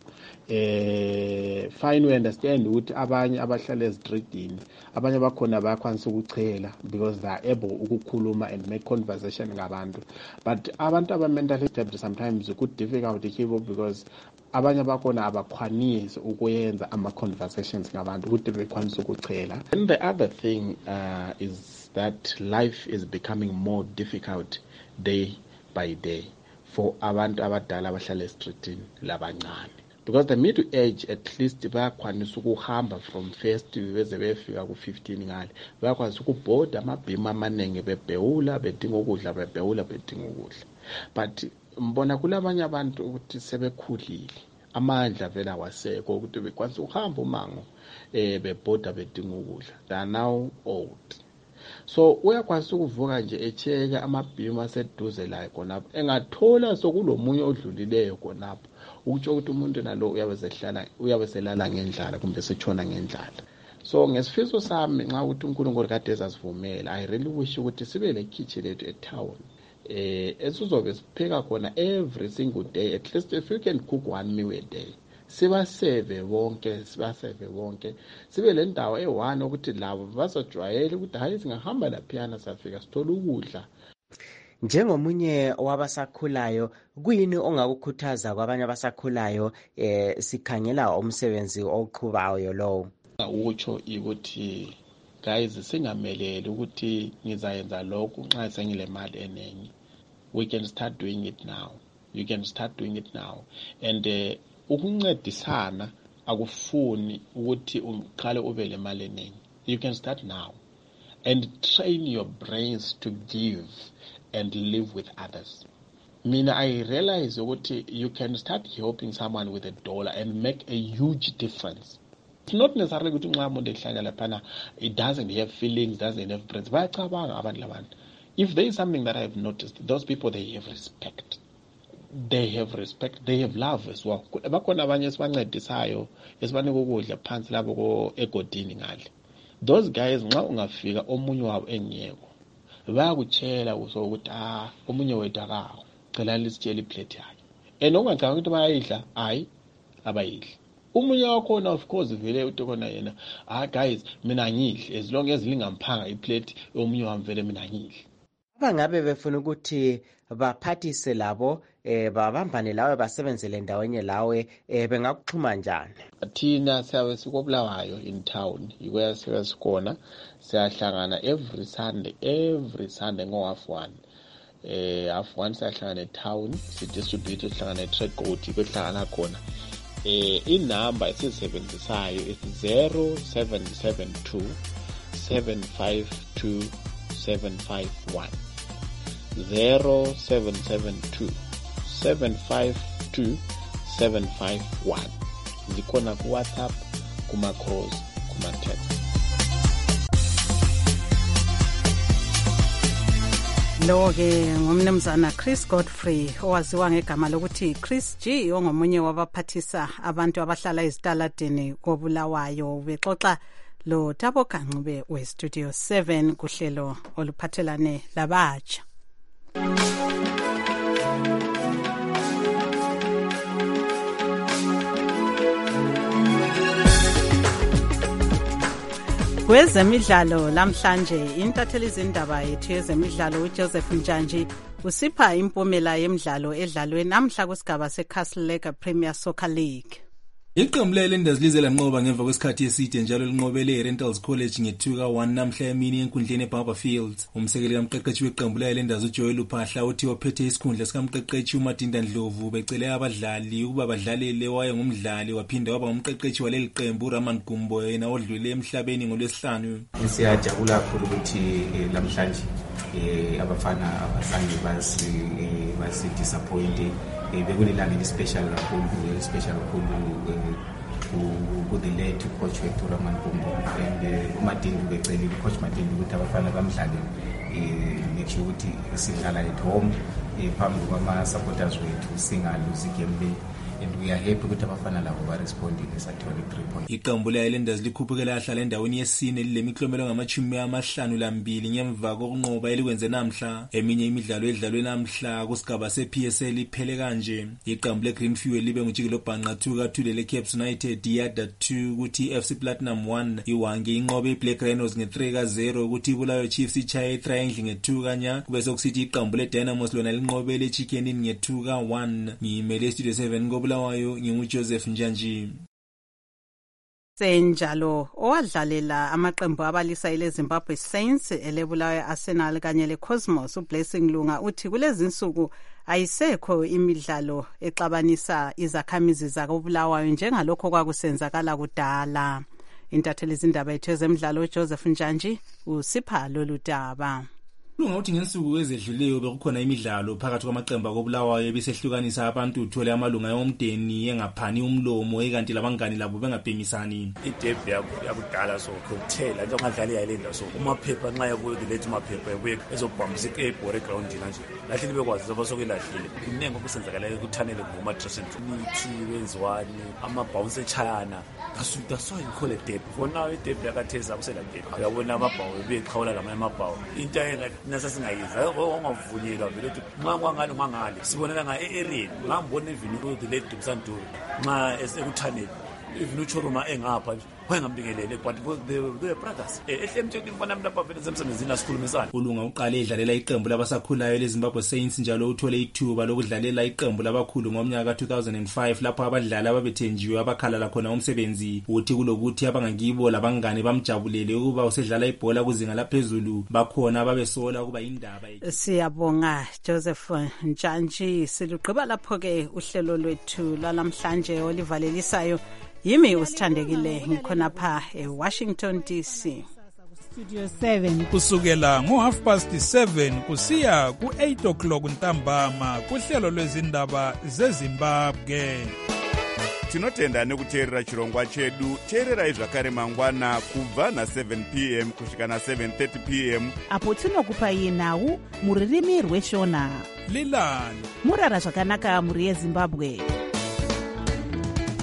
Eh fine, we understand ukuthi abanye abahlala ezitreetini, abanye bakhona bayakwanisa ukuchela because they are able ukukhuluma and make conversation ngabantu, but abantu aba mentally disturbed sometimes it's difficult kibo because abanye bakhona abakhwanisi ukuyenza ama conversations ngabantu ukuthi bekwanisa ukuchela. And the other thing uh, is that life is becoming more difficult day by day for abantu abadala abahlala estreetini labancane, because the middle age at least bayakwanisa ukuhamba from first beze befika ku fifteen ngale, bayakwanisa ukubhoda amabhimu amaningi bebhewula bedinga ukudla, bebhewula bedinga ukudla. But mbona kulabanye abantu ukuthi sebekhulile, amandla vela wasekho ukuthi bekwanisa ukuhamba umango eh bebhoda bedinga ukudla, they are now old. So uyakwazi ukuvuka nje echeka amabhimu aseduze la khonapho, engathola sokulomunye odlulileyo khonapho, ukutsho ukuthi umuntu nalo uyabe sehlala uyabe selala ngendlala kumbe setshona ngendlala. So ngesifiso sami nxa ukuthi uNkulunkulu kade ezasivumela, I really wish ukuthi sibe le kitchen lethu e town eh esizobe sipheka khona every single day, at least if you can cook one meal a day, siba seve bonke, siba seve bonke, sibe le ndawo e-one ukuthi labo bazojwayela ukuthi hayi singahamba laphiyana safika sithola ukudla. Njengomunye wabasakhulayo, kuyini ongakukhuthaza kwabanye abasakhulayo eh sikhangela umsebenzi oqhubayo lowo? Utsho ukuthi guys singameleli ukuthi ngizayenza lokhu nxa sengile mali eningi. We can start doing it now. You can start doing it now. And uh, ukuncedisana akufuni ukuthi uqale ube le mali eningi. You can start now and train your brains to give and live with others. Mina, I realize ukuthi you can start helping someone with a dollar and make a huge difference. It's not necessarily ukuthi nxa umuntu ehlanya laphana it doesn't have feelings, doesn't have brains. Bayacabanga abantu labantu. If there is something that I have noticed, those people, they have respect. They have respect. They have love as well. Bakhona abanye esibancedisayo esibanika ukudla phansi lapho ko egodini ngale. Those guys nxa ungafika omunye wabo engiyeko bayakutshela uso ukuthi ah omunye wethu akawo cela lisitshela iplate yakhe. And ongacanga ukuthi bayidla hayi abayidli. Umunye wakhona of course vele uthi khona yena ah guys mina ngidli as long as lingamphanga iplate omunye wami vele mina ngidli. Bangabe befuna ukuthi baphathise labo eh babambane lawe basebenzele ndawenye lawe eh bengakuxhuma njani? Thina siyabe sikobulawayo in town yikuya siyasikona siyahlangana every Sunday every Sunday ngo half one eh half one siyahlangana town si distribute sihlangana trade coat behlangana khona eh inamba esisebenzisayo is zero seven seven two seven five two seven five one. zero seven seven two seven five two seven five one. Zikhona ku WhatsApp, kuma calls, kuma text. Lo ke ngumnumzana Chris Godfrey owaziwa ngegama lokuthi Chris G, ongomunye wabaphathisa abantu abahlala ezitaladeni koBulawayo, bexoxa lo Thabo Gangcube we Studio seven kuhlelo oluphathelane labatsha. Kwezemidlalo lamhlanje intatheli izindaba yethu yezemidlalo uJoseph Njanji usipha impumela yemidlalo edlalwe namhla kusigaba seCastle Lake Premier Soccer League. Iqembu leLenders lize lanqoba ngemva kwesikhathi eside njalo linqobele iRentals College nge-two ka one namhla emini enkundleni eBarber Fields. Umsekeli kamqeqeshi weqembu leLenders uJoel Uphahla uthi ophethe isikhundla sikamqeqeshi uMatinda Ndlovu becele abadlali ukuba badlalele waye ngumdlali waphinda waba ngumqeqeshi waleli qembu uRaman Gumbo yena odlule emhlabeni ngolwesihlanu. Siyajabula kakhulu ukuthi lamhlanje eh abafana abazange basi basi disappointed. Bekulilanga eli-special kakhulu eli-special kakhulu ku-the late coach wethu uRaman Gumbo and uMadindu becele coach Madindu ukuthi abafana bamdlale make sure ukuthi sidlala at home phambi kwama-supporters wethu singaluzi igame le. And we are happy ukuthi abafana labo ba-responding esathola three points. Iqembu leLenders likhuphukela yahlala endaweni yesine lilemiklomelo ngamachumi amahlanu lambili ngemva kokunqoba elikwenze namhla. Eminye imidlalo edlalwe namhla kusigaba se-P S L iphele kanje. Iqembu leGreen Fuel libe ngujikelo bhanqa two kathule leCaps United yada two kuthi F C Platinum one iwange inqobe iBlack Rhinos nge-three ka zero kuthi iBulawayo Chiefs ichaye iTriangle nge-two kanya kube sokusithi iqembu leDynamos lona linqobe leChicken Inn nge-two ka one. Ngimele Studio seven ngobu Bulawayo nginguJoseph Njanji. Senjalo owadlalela amaqembu abalisa ile Zimbabwe Saints eleBulawayo Arsenal kanye leCosmos uBlessing Lunga uthi kulezi insuku ayisekho imidlalo exabanisa izakhamizi zakoBulawayo njengalokho kwakusenzakala kudala. Intatheli izindaba yethu ezemidlalo uJoseph Njanji usipha lolu daba. Lunga uthi ngensuku ezedluleyo bekukhona imidlalo phakathi kwamaqembu akoBulawayo ebesehlukanisa abantu uthole amalunga yomndeni engaphani umlomo ekanti labangani labo bengabhemisani. Idebhe yakudala so kuthela nje ngadlali yayilenda so umaphepha nxa yakuyo dilethe umaphepha yakuye ezobhambisa ikebhore ground nje lahle libe kwazi zoba sokulahlile kunengo kusenzakala ukuthanele ngoma dressing imithi wenziwani ama bounce echayana kasuta so ikhole debhe bona idebhe yakatheza kusela debhe uyabona amabhawo beqhawula lamanye amabhawo into nasa singayiza ongavunyelwa vele ukuthi nxa kwangale kwangale sibonela nga e-area ngambona evini ukuthi le Dubsanto nxa esekuthanele even uchoroma engapha nje wayengambingelele but they were brothers ehle emthethweni bona abantu abavele semsebenzini asikhulumisana. Ulunga uqale edlalela iqembu labasakhulayo leZimbabwe Saints njalo uthole ithuba lokudlalela iqembu labakhulu ngomnyaka ka two thousand five lapho abadlali ababethenjiwe abakhalala khona umsebenzi. Uthi kulokuthi abangakibo labangane bamjabulele ukuba usedlala ibhola kuzinga laphezulu bakhona ababesola ukuba indaba. Siyabonga Joseph Ntshantshi. Siluqhiba lapho ke uhlelo lwethu lalamhlanje olivalelisayo. Yimi usithandekile ngikhona pha eWashington D C. Studio seven kusukela ngo half past seven kusiya ku eight o'clock ntambama kuhlelo lwezindaba zeZimbabwe. Tinotenda nekuteerera chirongwa chedu. Teererai zvakare mangwana kubva na seven p m kusvika na seven thirty p m apo tinokupai nhau muririmi rweshona. Lilani murara zvakanaka muri yeZimbabwe.